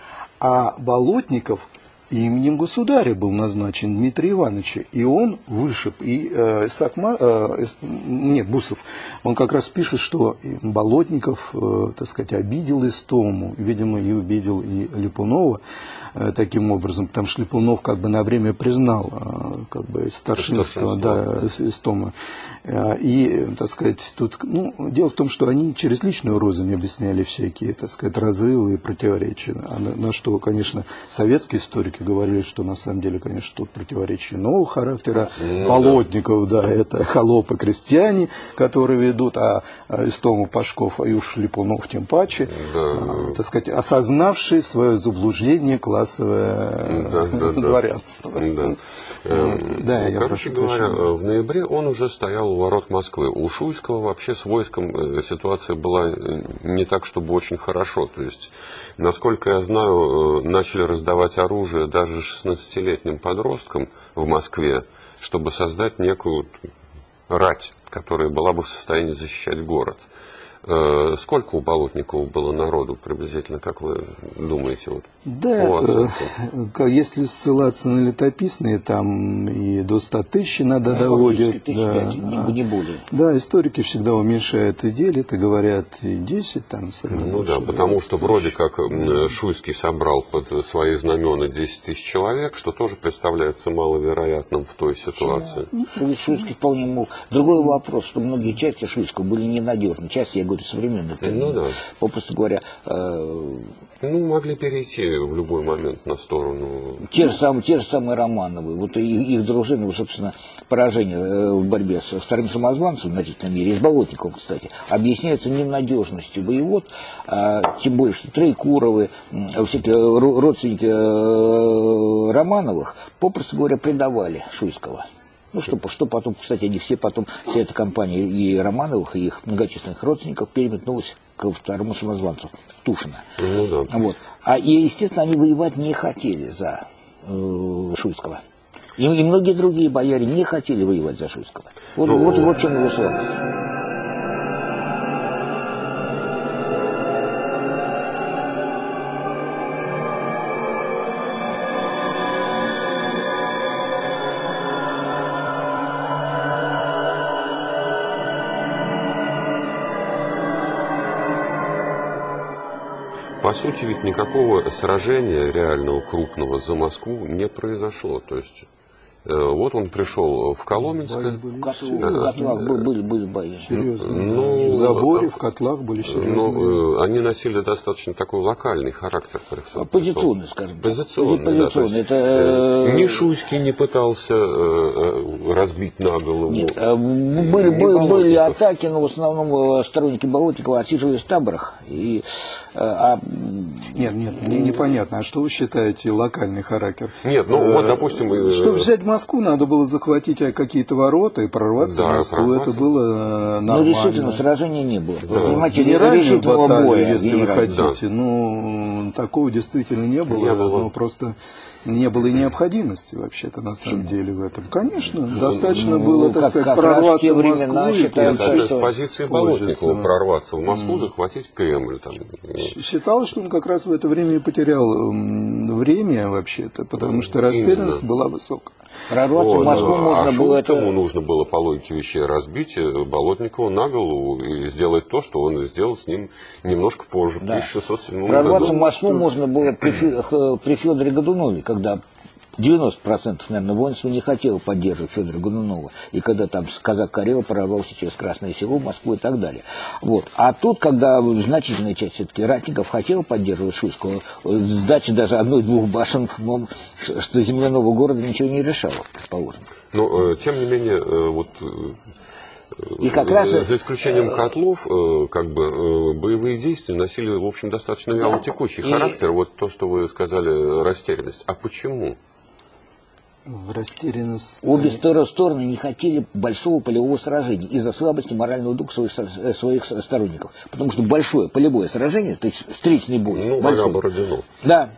А Болотников именем государя был назначен Дмитрия Ивановича, и он вышиб. И э, Исаак Ма- э, Ис- нет, Бусов, он как раз пишет, что Болотников, э, так сказать, обидел Истому, видимо, и обидел и Липунова э, таким образом, потому что Липунов как бы на время признал э, как бы старшинство, да, Истома. Э, И, так сказать, тут, ну, дело в том, что они через личную рознь объясняли всякие, так сказать, разрывы и противоречия. А на, на что, конечно, советские историки говорили, что на самом деле, конечно, тут противоречия нового характера.
Ну,
Болотников, да. да, это холопы-крестьяне, которые ведут, а а Истома Пашков, и уж Липунов тем паче,
Да.
а, так сказать, осознавшие свое заблуждение классовое
Да, да, да.
дворянство.
Да. Эм,
Да, я
Короче
прошу
говоря,
прощения.
в ноябре он уже стоял у ворот Москвы. У Шуйского вообще с войском э, ситуация была э, не так, чтобы очень хорошо. То есть, насколько я знаю, э, начали раздавать оружие даже шестнадцатилетним подросткам в Москве, чтобы создать некую рать, которая была бы в состоянии защищать город. Э, Сколько у Болотникова было народу приблизительно, как вы думаете? Вот,
Да,
по оценкам?
э, к- если ссылаться на летописные, там и до ста тысяч надо доводить.
Тысяч
Да.
пять, не, не более.
Да, историки всегда уменьшают и делят, и говорят и десять, там,
Ну да, потому что вроде как м, Шуйский собрал под свои знамена десять тысяч человек, что тоже представляется маловероятным в той ситуации.
Шу- Шуйский вполне мог. Другой вопрос, что многие части Шуйского были ненадежны. Части, я говорю, современных.
Ну да.
Попросту говоря, э,
Ну, могли перейти в любой момент на сторону.
те, же самые, те же самые Романовы, вот их, их дружины, собственно, поражение э, в борьбе с вторым самозванцем в значительном мере, и с Болотниковым, кстати, объясняется ненадежностью воевод, а, тем более, что Троекуровы, м, всякие ро- родственники э, Романовых, попросту говоря, предавали Шуйского. Ну, что, что потом, кстати, они все потом, вся эта компания и Романовых, и их многочисленных родственников переметнулась к второму самозванцу, Тушина.
Ну да.
Вот. А, и, естественно, они воевать не хотели за э, Шуйского. И, и многие другие бояре не хотели воевать за Шуйского. Вот,
Ну,
вот, вот в чем его слабость.
По сути, ведь никакого сражения реального крупного за Москву не произошло. То есть Вот он пришел в Коломенское.
В котлах были, были бои.
Серьезно.
Ну,
в заборе, в котлах были серьезные.
Ну, они носили достаточно такой локальный характер.
Оппозиционный, скажем так.
Позиционный,
Позиционный.
Да,
это...
Ни Шуйский не пытался разбить на голову.
Нет, были, были, были атаки, но в основном сторонники Болотникова отсиживались в таборах. И, а...
Нет, нет, мне непонятно. А что вы считаете локальный характер?
Нет, ну вот, допустим...
Чтобы взять Москву, надо было захватить какие-то ворота и прорваться
да,
в Москву.
прорваться.
Это было нормально.
Но действительно, сражения не было.
Да.
Понимаете,
Генеральную
этого
баталию,
боя,
если вы хотите.
Да.
Ну, такого действительно не было.
Не было.
Но просто не было и необходимости вообще-то на самом деле в этом. Конечно, достаточно
ну,
было, так
как,
сказать,
как
прорваться в
времена
Москву.
считается,
И
Нет,
что...
с позиции Болотникова прорваться в Москву, захватить Кремль. Там.
Считалось, что он как раз в это время и потерял время вообще-то, потому что растерянность была высокая.
Прорваться в Москву
а
можно было...
Шуйскому
Это...
нужно было по логике вещей разбить Болотникова на голову и сделать то, что он сделал с ним немножко позже,
Да.
в тысяча шестьсот седьмом
Прорваться
году.
в Москву можно было при, Фе- при Федоре Годунове, когда девяносто процентов, наверное, воинства не хотело поддерживать Федора Годунова. И когда там казак Карел прорвался через Красное Село, Москву и так далее. Вот. А тут, когда значительная часть все-таки ратников хотела поддерживать Шуйского, сдача даже одной-двух башен, ну, что земляного города ничего не решало, предположим.
Но, тем не менее, вот...
И как раз...
За исключением котлов, как бы, боевые действия носили, в общем, достаточно вялотекущий
И...
характер. Вот то, что вы сказали, растерянность. А почему?
В растерянность...
Обе стороны не хотели большого полевого сражения из-за слабости морального духа своих, своих сторонников. Потому что большое полевое сражение, то есть встречный бой...
Ну,
большой,
Бородино.
Да,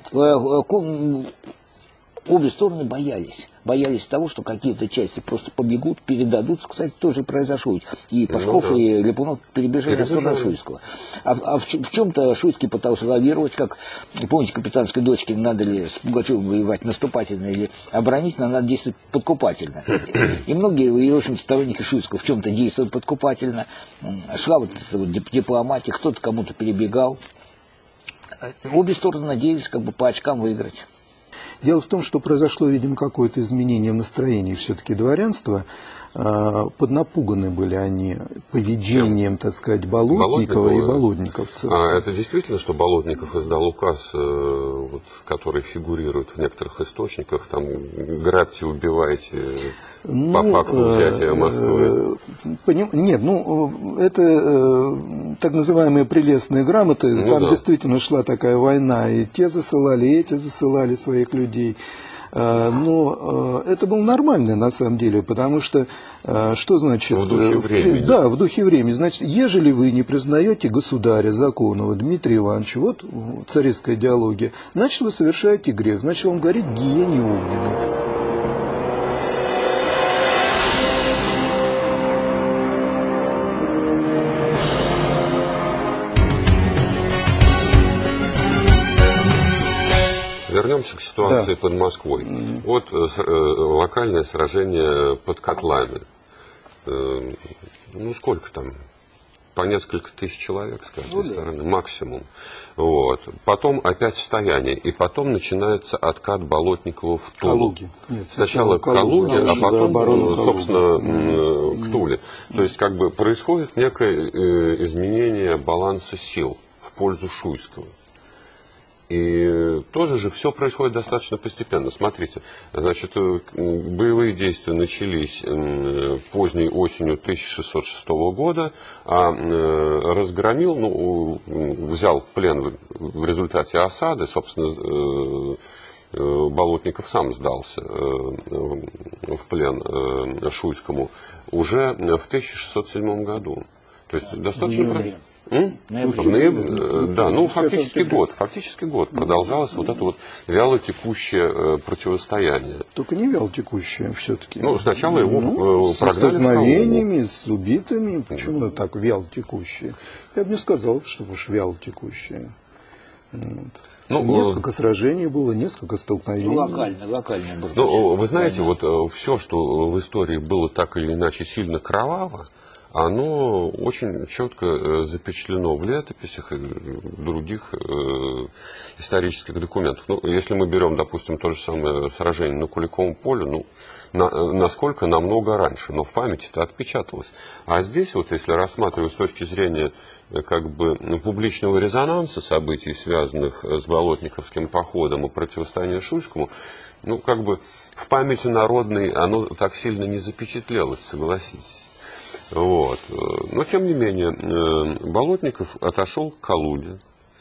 обе стороны боялись. Боялись того, что какие-то части просто побегут, передадутся. Кстати, тоже и произошло. И Пашков, ну, да. и Липунов перебежали на сторону Шуйского. А, а в, в чем-то Шуйский пытался лавировать, как, помните, капитанской дочке, надо ли с Пугачевым воевать наступательно или оборонительно, надо действовать подкупательно. И многие, и, в общем, сторонники Шуйского в чем-то действовали подкупательно. Шла вот эта вот дипломатия, кто-то кому-то перебегал. Обе стороны надеялись как бы по очкам выиграть.
Дело в том, что произошло, видимо, какое-то изменение в настроении все-таки дворянства. Поднапуганы были они поведением, так сказать, Болотникова, Болотникова и болотниковцев.
А это действительно, что Болотников издал указ, вот, который фигурирует в некоторых источниках, там, грабьте, убивайте, ну, по факту взятия Москвы?
Поним... Нет, ну, это э, так называемые прелестные грамоты, ну, там да. действительно шла такая война, и те засылали, и эти засылали своих людей. Но это было нормально на самом деле, потому что что значит...
В духе времени.
Да, в духе времени. Значит, ежели вы не признаете государя законного Дмитрия Ивановича, вот царистская идеология, значит, вы совершаете грех, значит, он говорит гиене огненной.
Вернемся к ситуации да. под Москвой.
Mm-hmm.
Вот э, локальное сражение под котлами. Э, ну, сколько там? По несколько тысяч человек с каждой ну, стороны, да. максимум. Вот. Потом опять стояние. И потом начинается откат Болотникова в Тулу.
Калуги. Нет,
сначала к Калуге, а потом, да, собственно, mm-hmm. к Туле. Mm-hmm. То есть, как бы, происходит некое э, изменение баланса сил в пользу Шуйского. И тоже же все происходит достаточно постепенно. Смотрите, значит, боевые действия начались поздней осенью тысяча шестьсот шестого года, а разгромил, ну, взял в плен в результате осады, собственно, Болотников сам сдался в плен Шуйскому уже в тысяча шестьсот седьмом году. То есть достаточно... М? В ноябре, да, ну фактически год, фактически год продолжалось вот это вот вялотекущее противостояние.
Только не вялотекущее все-таки.
Ну, сначала его
ну,
прогнали
с столкновениями, с убитыми. Почему mm. так вялотекущее? Я бы не сказал, что уж вялотекущее. Вот. Ну, несколько э... сражений было, несколько столкновений.
Ну, локально, локально было.
Ну, вы знаете, вот все, что в истории было так или иначе сильно кроваво, оно очень четко запечатлено в летописях и других э, исторических документах. Ну, если мы берем, допустим, то же самое сражение на Куликовом поле, ну, на, насколько намного раньше, но в памяти это отпечаталось. А здесь, вот, если рассматривать с точки зрения как бы публичного резонанса событий, связанных с Болотниковским походом и противостоянием Шуйскому, ну, как бы в памяти народной оно так сильно не запечатлелось, согласитесь. Вот. Но, тем не менее, Болотников отошел к Калуге.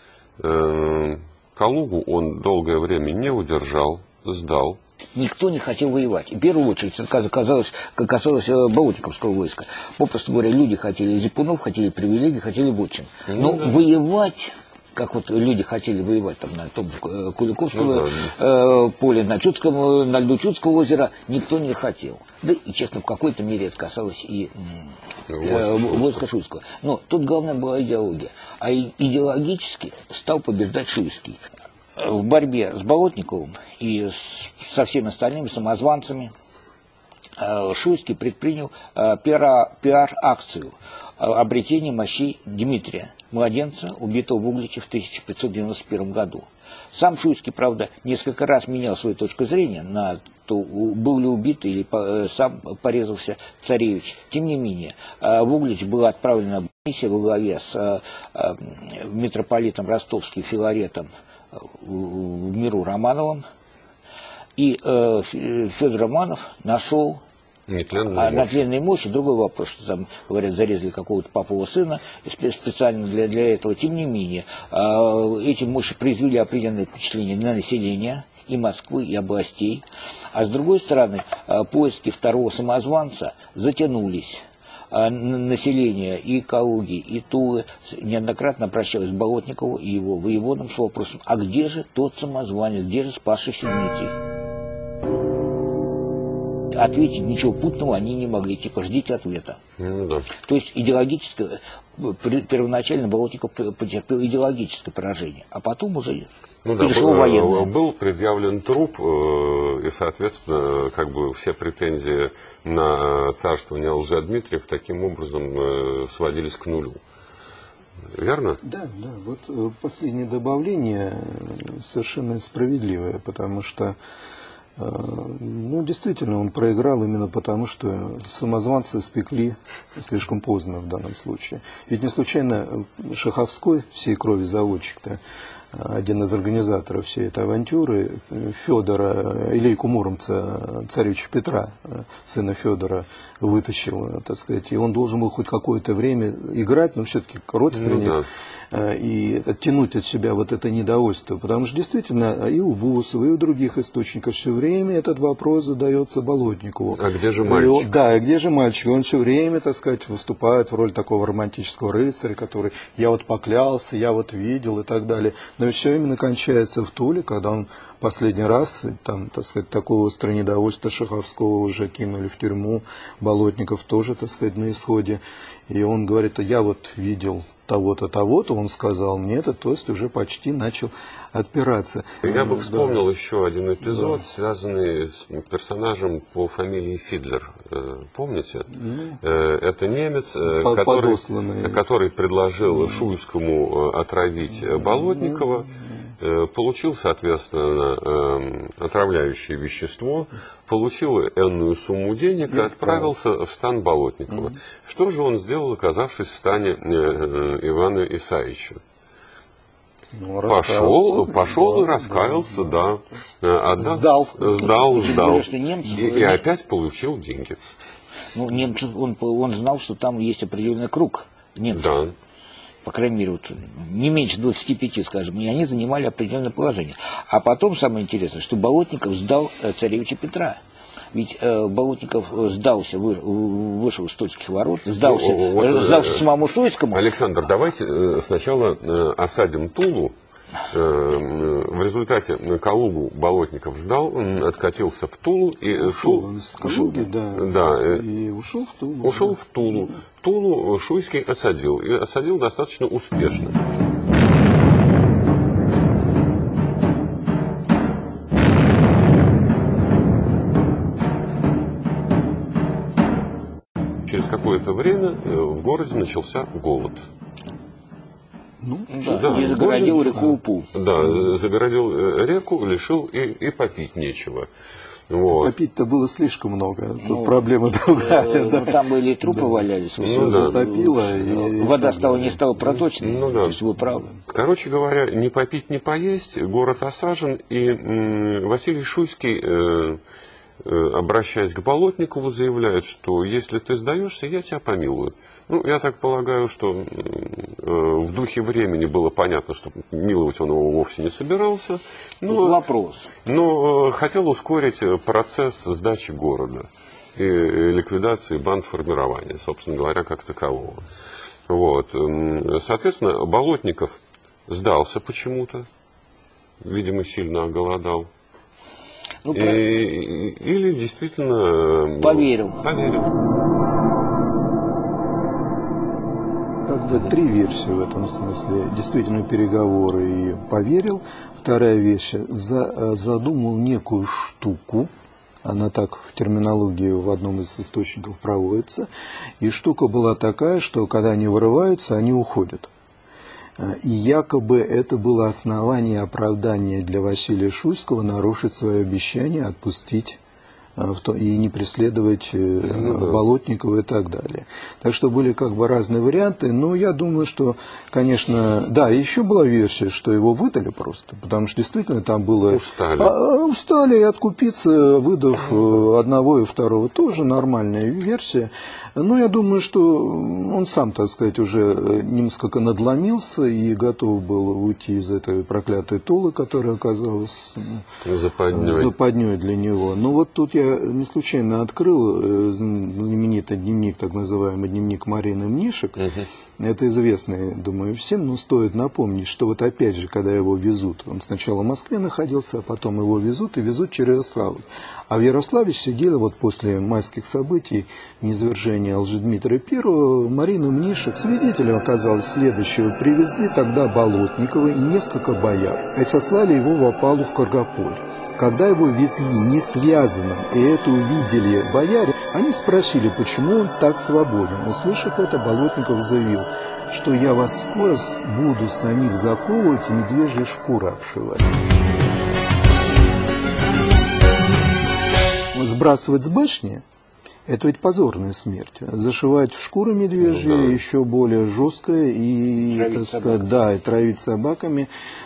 Калугу он долгое время не удержал, сдал.
Никто не хотел воевать. И в первую очередь это казалось, касалось Болотниковского войска. Попросту говоря, люди хотели зипунов, хотели привилегий, хотели вотчин. Но ну, да. воевать... как вот люди хотели воевать там на том Куликовском ну, да. э, поле, на, Чудском, на льду Чудского озера, никто не хотел. Да и, честно, в какой-то мере это касалось и э, войска Шуйского. Но тут главное была идеология. А идеологически стал побеждать Шуйский. В борьбе с Болотниковым и с, со всеми остальными самозванцами э, Шуйский предпринял э, пиар-акцию обретения мощей Дмитрия, младенца, убитого в Угличе в тысяча пятьсот девяносто первом году. Сам Шуйский, правда, несколько раз менял свою точку зрения на то, был ли убит или по, сам порезался царевич. Тем не менее, в Углич была отправлена миссия во главе с митрополитом ростовским Филаретом в миру Романовым. И Федор Романов нашел
Нетленная
а нетленные мощи, другой вопрос, что там, говорят, зарезали какого-то папового сына специально для, для этого. Тем не менее, эти мощи произвели определенное впечатление на население и Москвы, и областей. А с другой стороны, поиски второго самозванца затянулись. Население и Калуги, и Тулы неоднократно обращалось к Болотникову и его воеводам с вопросом: а где же тот самозванец, где же спасшийся Дмитрий? Ответить ничего путного они не могли, типа ждите ответа.
Ну, да.
То есть идеологическое, первоначально Болотников потерпел идеологическое поражение, а потом уже
ну,
перешло
да,
военное.
Был предъявлен труп, и, соответственно, как бы все претензии на царствование Лжедмитриев таким образом сводились к нулю. Верно?
Да, да. Вот последнее добавление совершенно справедливое, потому что ну, действительно, он проиграл именно потому, что самозванцы спекли слишком поздно в данном случае. Ведь не случайно Шаховской, всей крови заводчик-то, один из организаторов всей этой авантюры, Федора, Илейку Муромца, царевича Петра, сына Федора, вытащил, так сказать, и он должен был хоть какое-то время играть, но все-таки родственник, ну, да. и оттянуть от себя вот это недовольство. Потому что действительно и у Бусова, и у других источников все время этот вопрос задается Болотникову.
А где же мальчик?
Он, да, где же мальчик? Он все время, так сказать, выступает в роли такого романтического рыцаря, который я вот поклялся, я вот видел и так далее. Но все именно кончается в Туле, когда он последний раз, там, так сказать, такого острое недовольство Шаховского уже кинули в тюрьму, Болотников тоже, так сказать, на исходе. И он говорит, я вот видел того-то, того-то, он сказал мне это, то есть уже почти начал отпираться.
Я бы вспомнил да. еще один эпизод, да. связанный с персонажем по фамилии Фидлер. Помните? Mm. Это немец, который, который предложил mm. Шуйскому отравить mm. Болотникова. Mm. Получил, соответственно, отравляющее вещество, получил энную сумму денег и отправился в стан Болотникова. Mm. Что же он сделал, оказавшись в стане Ивана Исаевича? Ну, пошел, пошел да, и раскаялся, да. да. Отдав,
сдал.
Сдал, сдал.
Немцы,
и, и опять получил деньги.
Ну, немцы, он, он знал, что там есть определенный круг немцев. Да. По крайней мере, вот, не меньше двадцати пяти, скажем, и они занимали определенное положение. А потом самое интересное, что Болотников сдал царевича Петра. Ведь э, Болотников сдался, вы, вышел из Тульских ворот, сдался, ну, вот, сдался самому Шуйскому.
Александр, давайте сначала осадим Тулу. В результате Калугу Болотников сдал, он откатился в Тулу и ушел.
Калуги, да,
да,
и ушел в Тулу.
Ушел в Тулу. Тулу Шуйский осадил. И осадил достаточно успешно. через какое-то время в городе начался голод.
Ну, да, да, и загородил городе, реку Упу.
Да, загородил реку, лишил и, и попить нечего. Вот.
Попить-то было слишком много, тут ну, проблема другая.
Э, да. Ну, там были трупы да. валялись,
ну, да.
затопило. И,
вода
и,
стала
да.
не стала проточной,
ну, да.
если вы правы.
Короче говоря, не попить, не поесть, город осажен, и м, Василий Шуйский, э, э, обращаясь к Болотникову, заявляет, что если ты сдаешься, я тебя помилую. Ну, я так полагаю, что э, в духе времени было понятно, что миловать он его вовсе не собирался. Но,
вопрос.
Но э, хотел ускорить процесс сдачи города и, и ликвидации бандформирования, собственно говоря, как такового. Вот. Соответственно, Болотников сдался почему-то, видимо, сильно оголодал. Ну, и, про... Или действительно
поверил.
поверил.
Как бы три версии в этом смысле. Действительно переговоры и поверил. Вторая вещь. За, задумал некую штуку. Она так в терминологии в одном из источников проводится. И штука была такая, что когда они вырываются, они уходят. И якобы это было основание оправдания для Василия Шуйского нарушить свое обещание отпустить и не преследовать ну, да. Болотникова и так далее. Так что были как бы разные варианты, но я думаю, что, конечно, да, еще была версия, что его выдали просто, потому что действительно там было...
Устали.
А, устали и откупиться, выдав одного и второго, тоже нормальная версия. Но я думаю, что он сам, так сказать, уже несколько надломился и готов был уйти из этой проклятой Тулы, которая оказалась
западней,
западней для него. Но вот тут я не случайно открыл знаменитый дневник, так называемый дневник Марины Мнишек. Угу. Это известно, думаю, всем, но стоит напомнить, что вот опять же, когда его везут, он сначала в Москве находился, а потом его везут и везут через Ярославль. А в Ярославле сидела вот после майских событий, низвержения Лжедмитрия Первого, Марина Мнишек. Свидетелем оказалось следующего. Привезли тогда Болотникова и несколько бояр, и сослали его в опалу в Каргополь. Когда его везли не связанным, и это увидели бояре, они спросили, почему он так свободен. Услышав это, Болотников заявил, что я вас скоро буду самих заковывать и медвежьи шкуры обшивать. Сбрасывать с башни – это ведь позорная смерть. Зашивать в шкуры медвежьи ну, да. еще более жесткое и, так сказать, да, и травить собаками.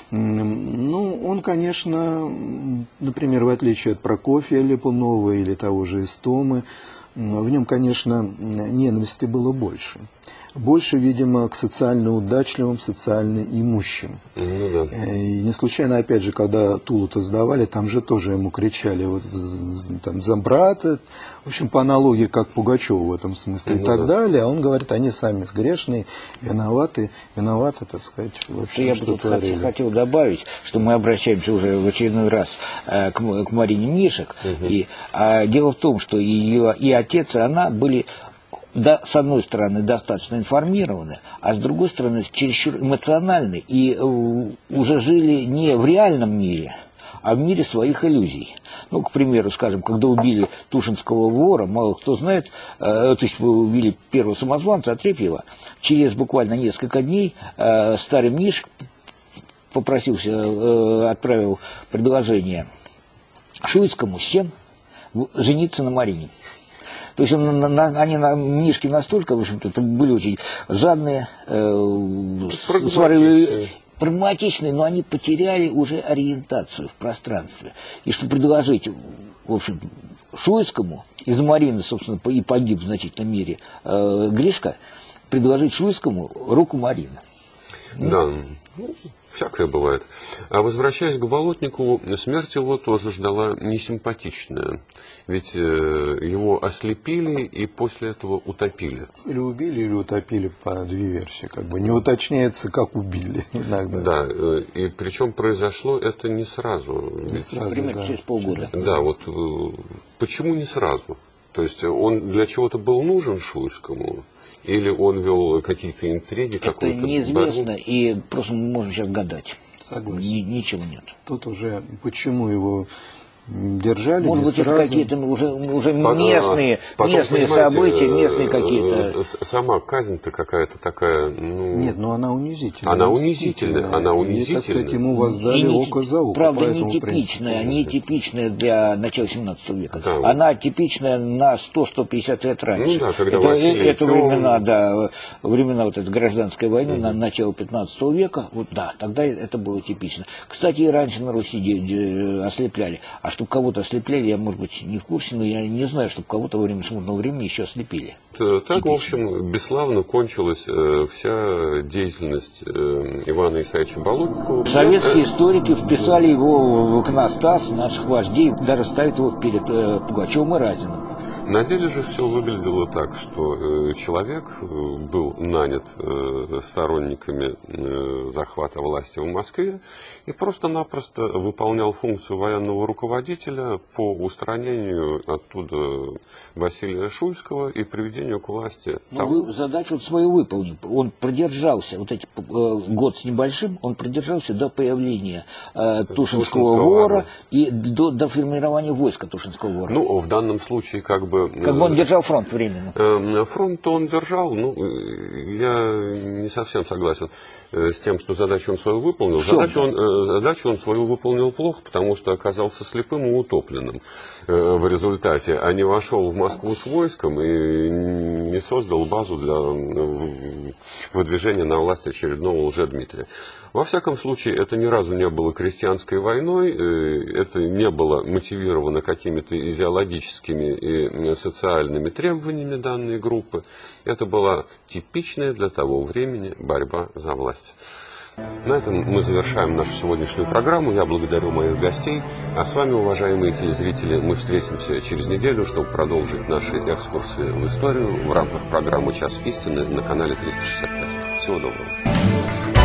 Ну, он, конечно, например, в отличие от Прокофия Липунова или того же Истомы, в нем, конечно, ненависти было больше. Больше, видимо, к социально удачливым, социально имущим. Ну, да. И не случайно, опять же, когда Тулу-то сдавали, там же тоже ему кричали вот, там, за брата, в общем, по аналогии, как Пугачеву в этом смысле ну, и так да. далее. А он говорит, они сами грешные, виноваты, виноваты, так сказать. Вообще,
я бы тут хотел, хотел добавить, что мы обращаемся уже в очередной раз э, к, к Марине Мнишек. Угу. И, а, дело в том, что ее и отец, и она были... Да, с одной стороны, достаточно информированы, а с другой стороны, чересчур эмоциональны и э, уже жили не в реальном мире, а в мире своих иллюзий. Ну, к примеру, скажем, когда убили Тушинского вора, мало кто знает, э, то есть убили первого самозванца Отрепьева, через буквально несколько дней э, старый Мнишек попросился, э, отправил предложение Шуйскому с чем жениться на Марине. То есть он, на, они на Мнишки настолько, в общем-то, были очень жадные, э, сварили, прагматичные, но они потеряли уже ориентацию в пространстве. И что предложить, в общем, Шуйскому, из Марины, собственно, и погиб в значительном мере э, Гришка, предложить Шуйскому руку Марины.
Да, ну, всякое бывает. А возвращаясь к Болотникову, смерть его тоже ждала несимпатичная. Ведь э, его ослепили и после этого утопили.
Или убили, или утопили, по две версии. Как бы не уточняется, как убили иногда.
Да, э, и причем произошло это не сразу.
Не
Ведь,
сразу,
примерно
да.
через полгода.
Да, вот э, почему не сразу? То есть он для чего-то был нужен Шуйскому? Или он вел какие-то интриги?
Это неизвестно, борьбу? И просто мы можем сейчас гадать.
Согласен.
Ни, ничего нет.
Тут уже почему его Держали
Может быть, это
сразу.
какие-то уже, уже местные,
Потом,
местные события, местные какие-то...
Сама казнь-то какая-то такая... Ну...
Нет, но она унизительная.
Она унизительная, она унизительная.
И, так сказать, ему воздали
не,
око за око.
правда, не типичная, не типичная для начала семнадцатого века. Да. Она типичная на сто — сто пятьдесят лет раньше.
Ну, да, когда
это
Василий
это
Темный...
времена, да, времена вот этой гражданской войны, угу. на начало пятнадцатого века, вот да, тогда это было типично. Кстати, и раньше на Руси ослепляли. А чтобы кого-то ослепляли, я, может быть, не в курсе, но я не знаю, чтобы кого-то во время смутного времени еще ослепили.
Так,
типично.
В общем, бесславно кончилась э, вся деятельность э, Ивана Исаевича Болотникова.
Советские историки вписали его в иконостас наших вождей, даже ставят его перед э, Пугачевым и Разиным.
На деле же все выглядело так, что э, человек э, был нанят э, сторонниками э, захвата власти в Москве и просто-напросто выполнял функцию военного руководителя по устранению оттуда Василия Шуйского и приведению к власти.
Но вы задачу свою выполнил. Он продержался, вот эти э, год с небольшим, он продержался до появления э, Тушинского, Тушинского вора, вора и до, до формирования войска Тушинского вора.
Ну, в данном случае как бы...
Как бы он держал фронт временно.
Э, фронт он держал, ну, я не совсем согласен э, с тем, что задачу он свою выполнил. Задачу он, э, задачу он свою выполнил плохо, потому что оказался слепым и утопленным э, в результате, а не вошел в Москву с войском и не создал базу для выдвижения на власть очередного Лжедмитрия. Во всяком случае, это ни разу не было крестьянской войной, это не было мотивировано какими-то идеологическими и социальными требованиями данной группы. Это была типичная для того времени борьба за власть. На этом мы завершаем нашу сегодняшнюю программу. Я благодарю моих гостей. А с вами, уважаемые телезрители, мы встретимся через неделю, чтобы продолжить наши экскурсы в историю в рамках программы «Час истины» на канале триста шестьдесят пять. Всего доброго.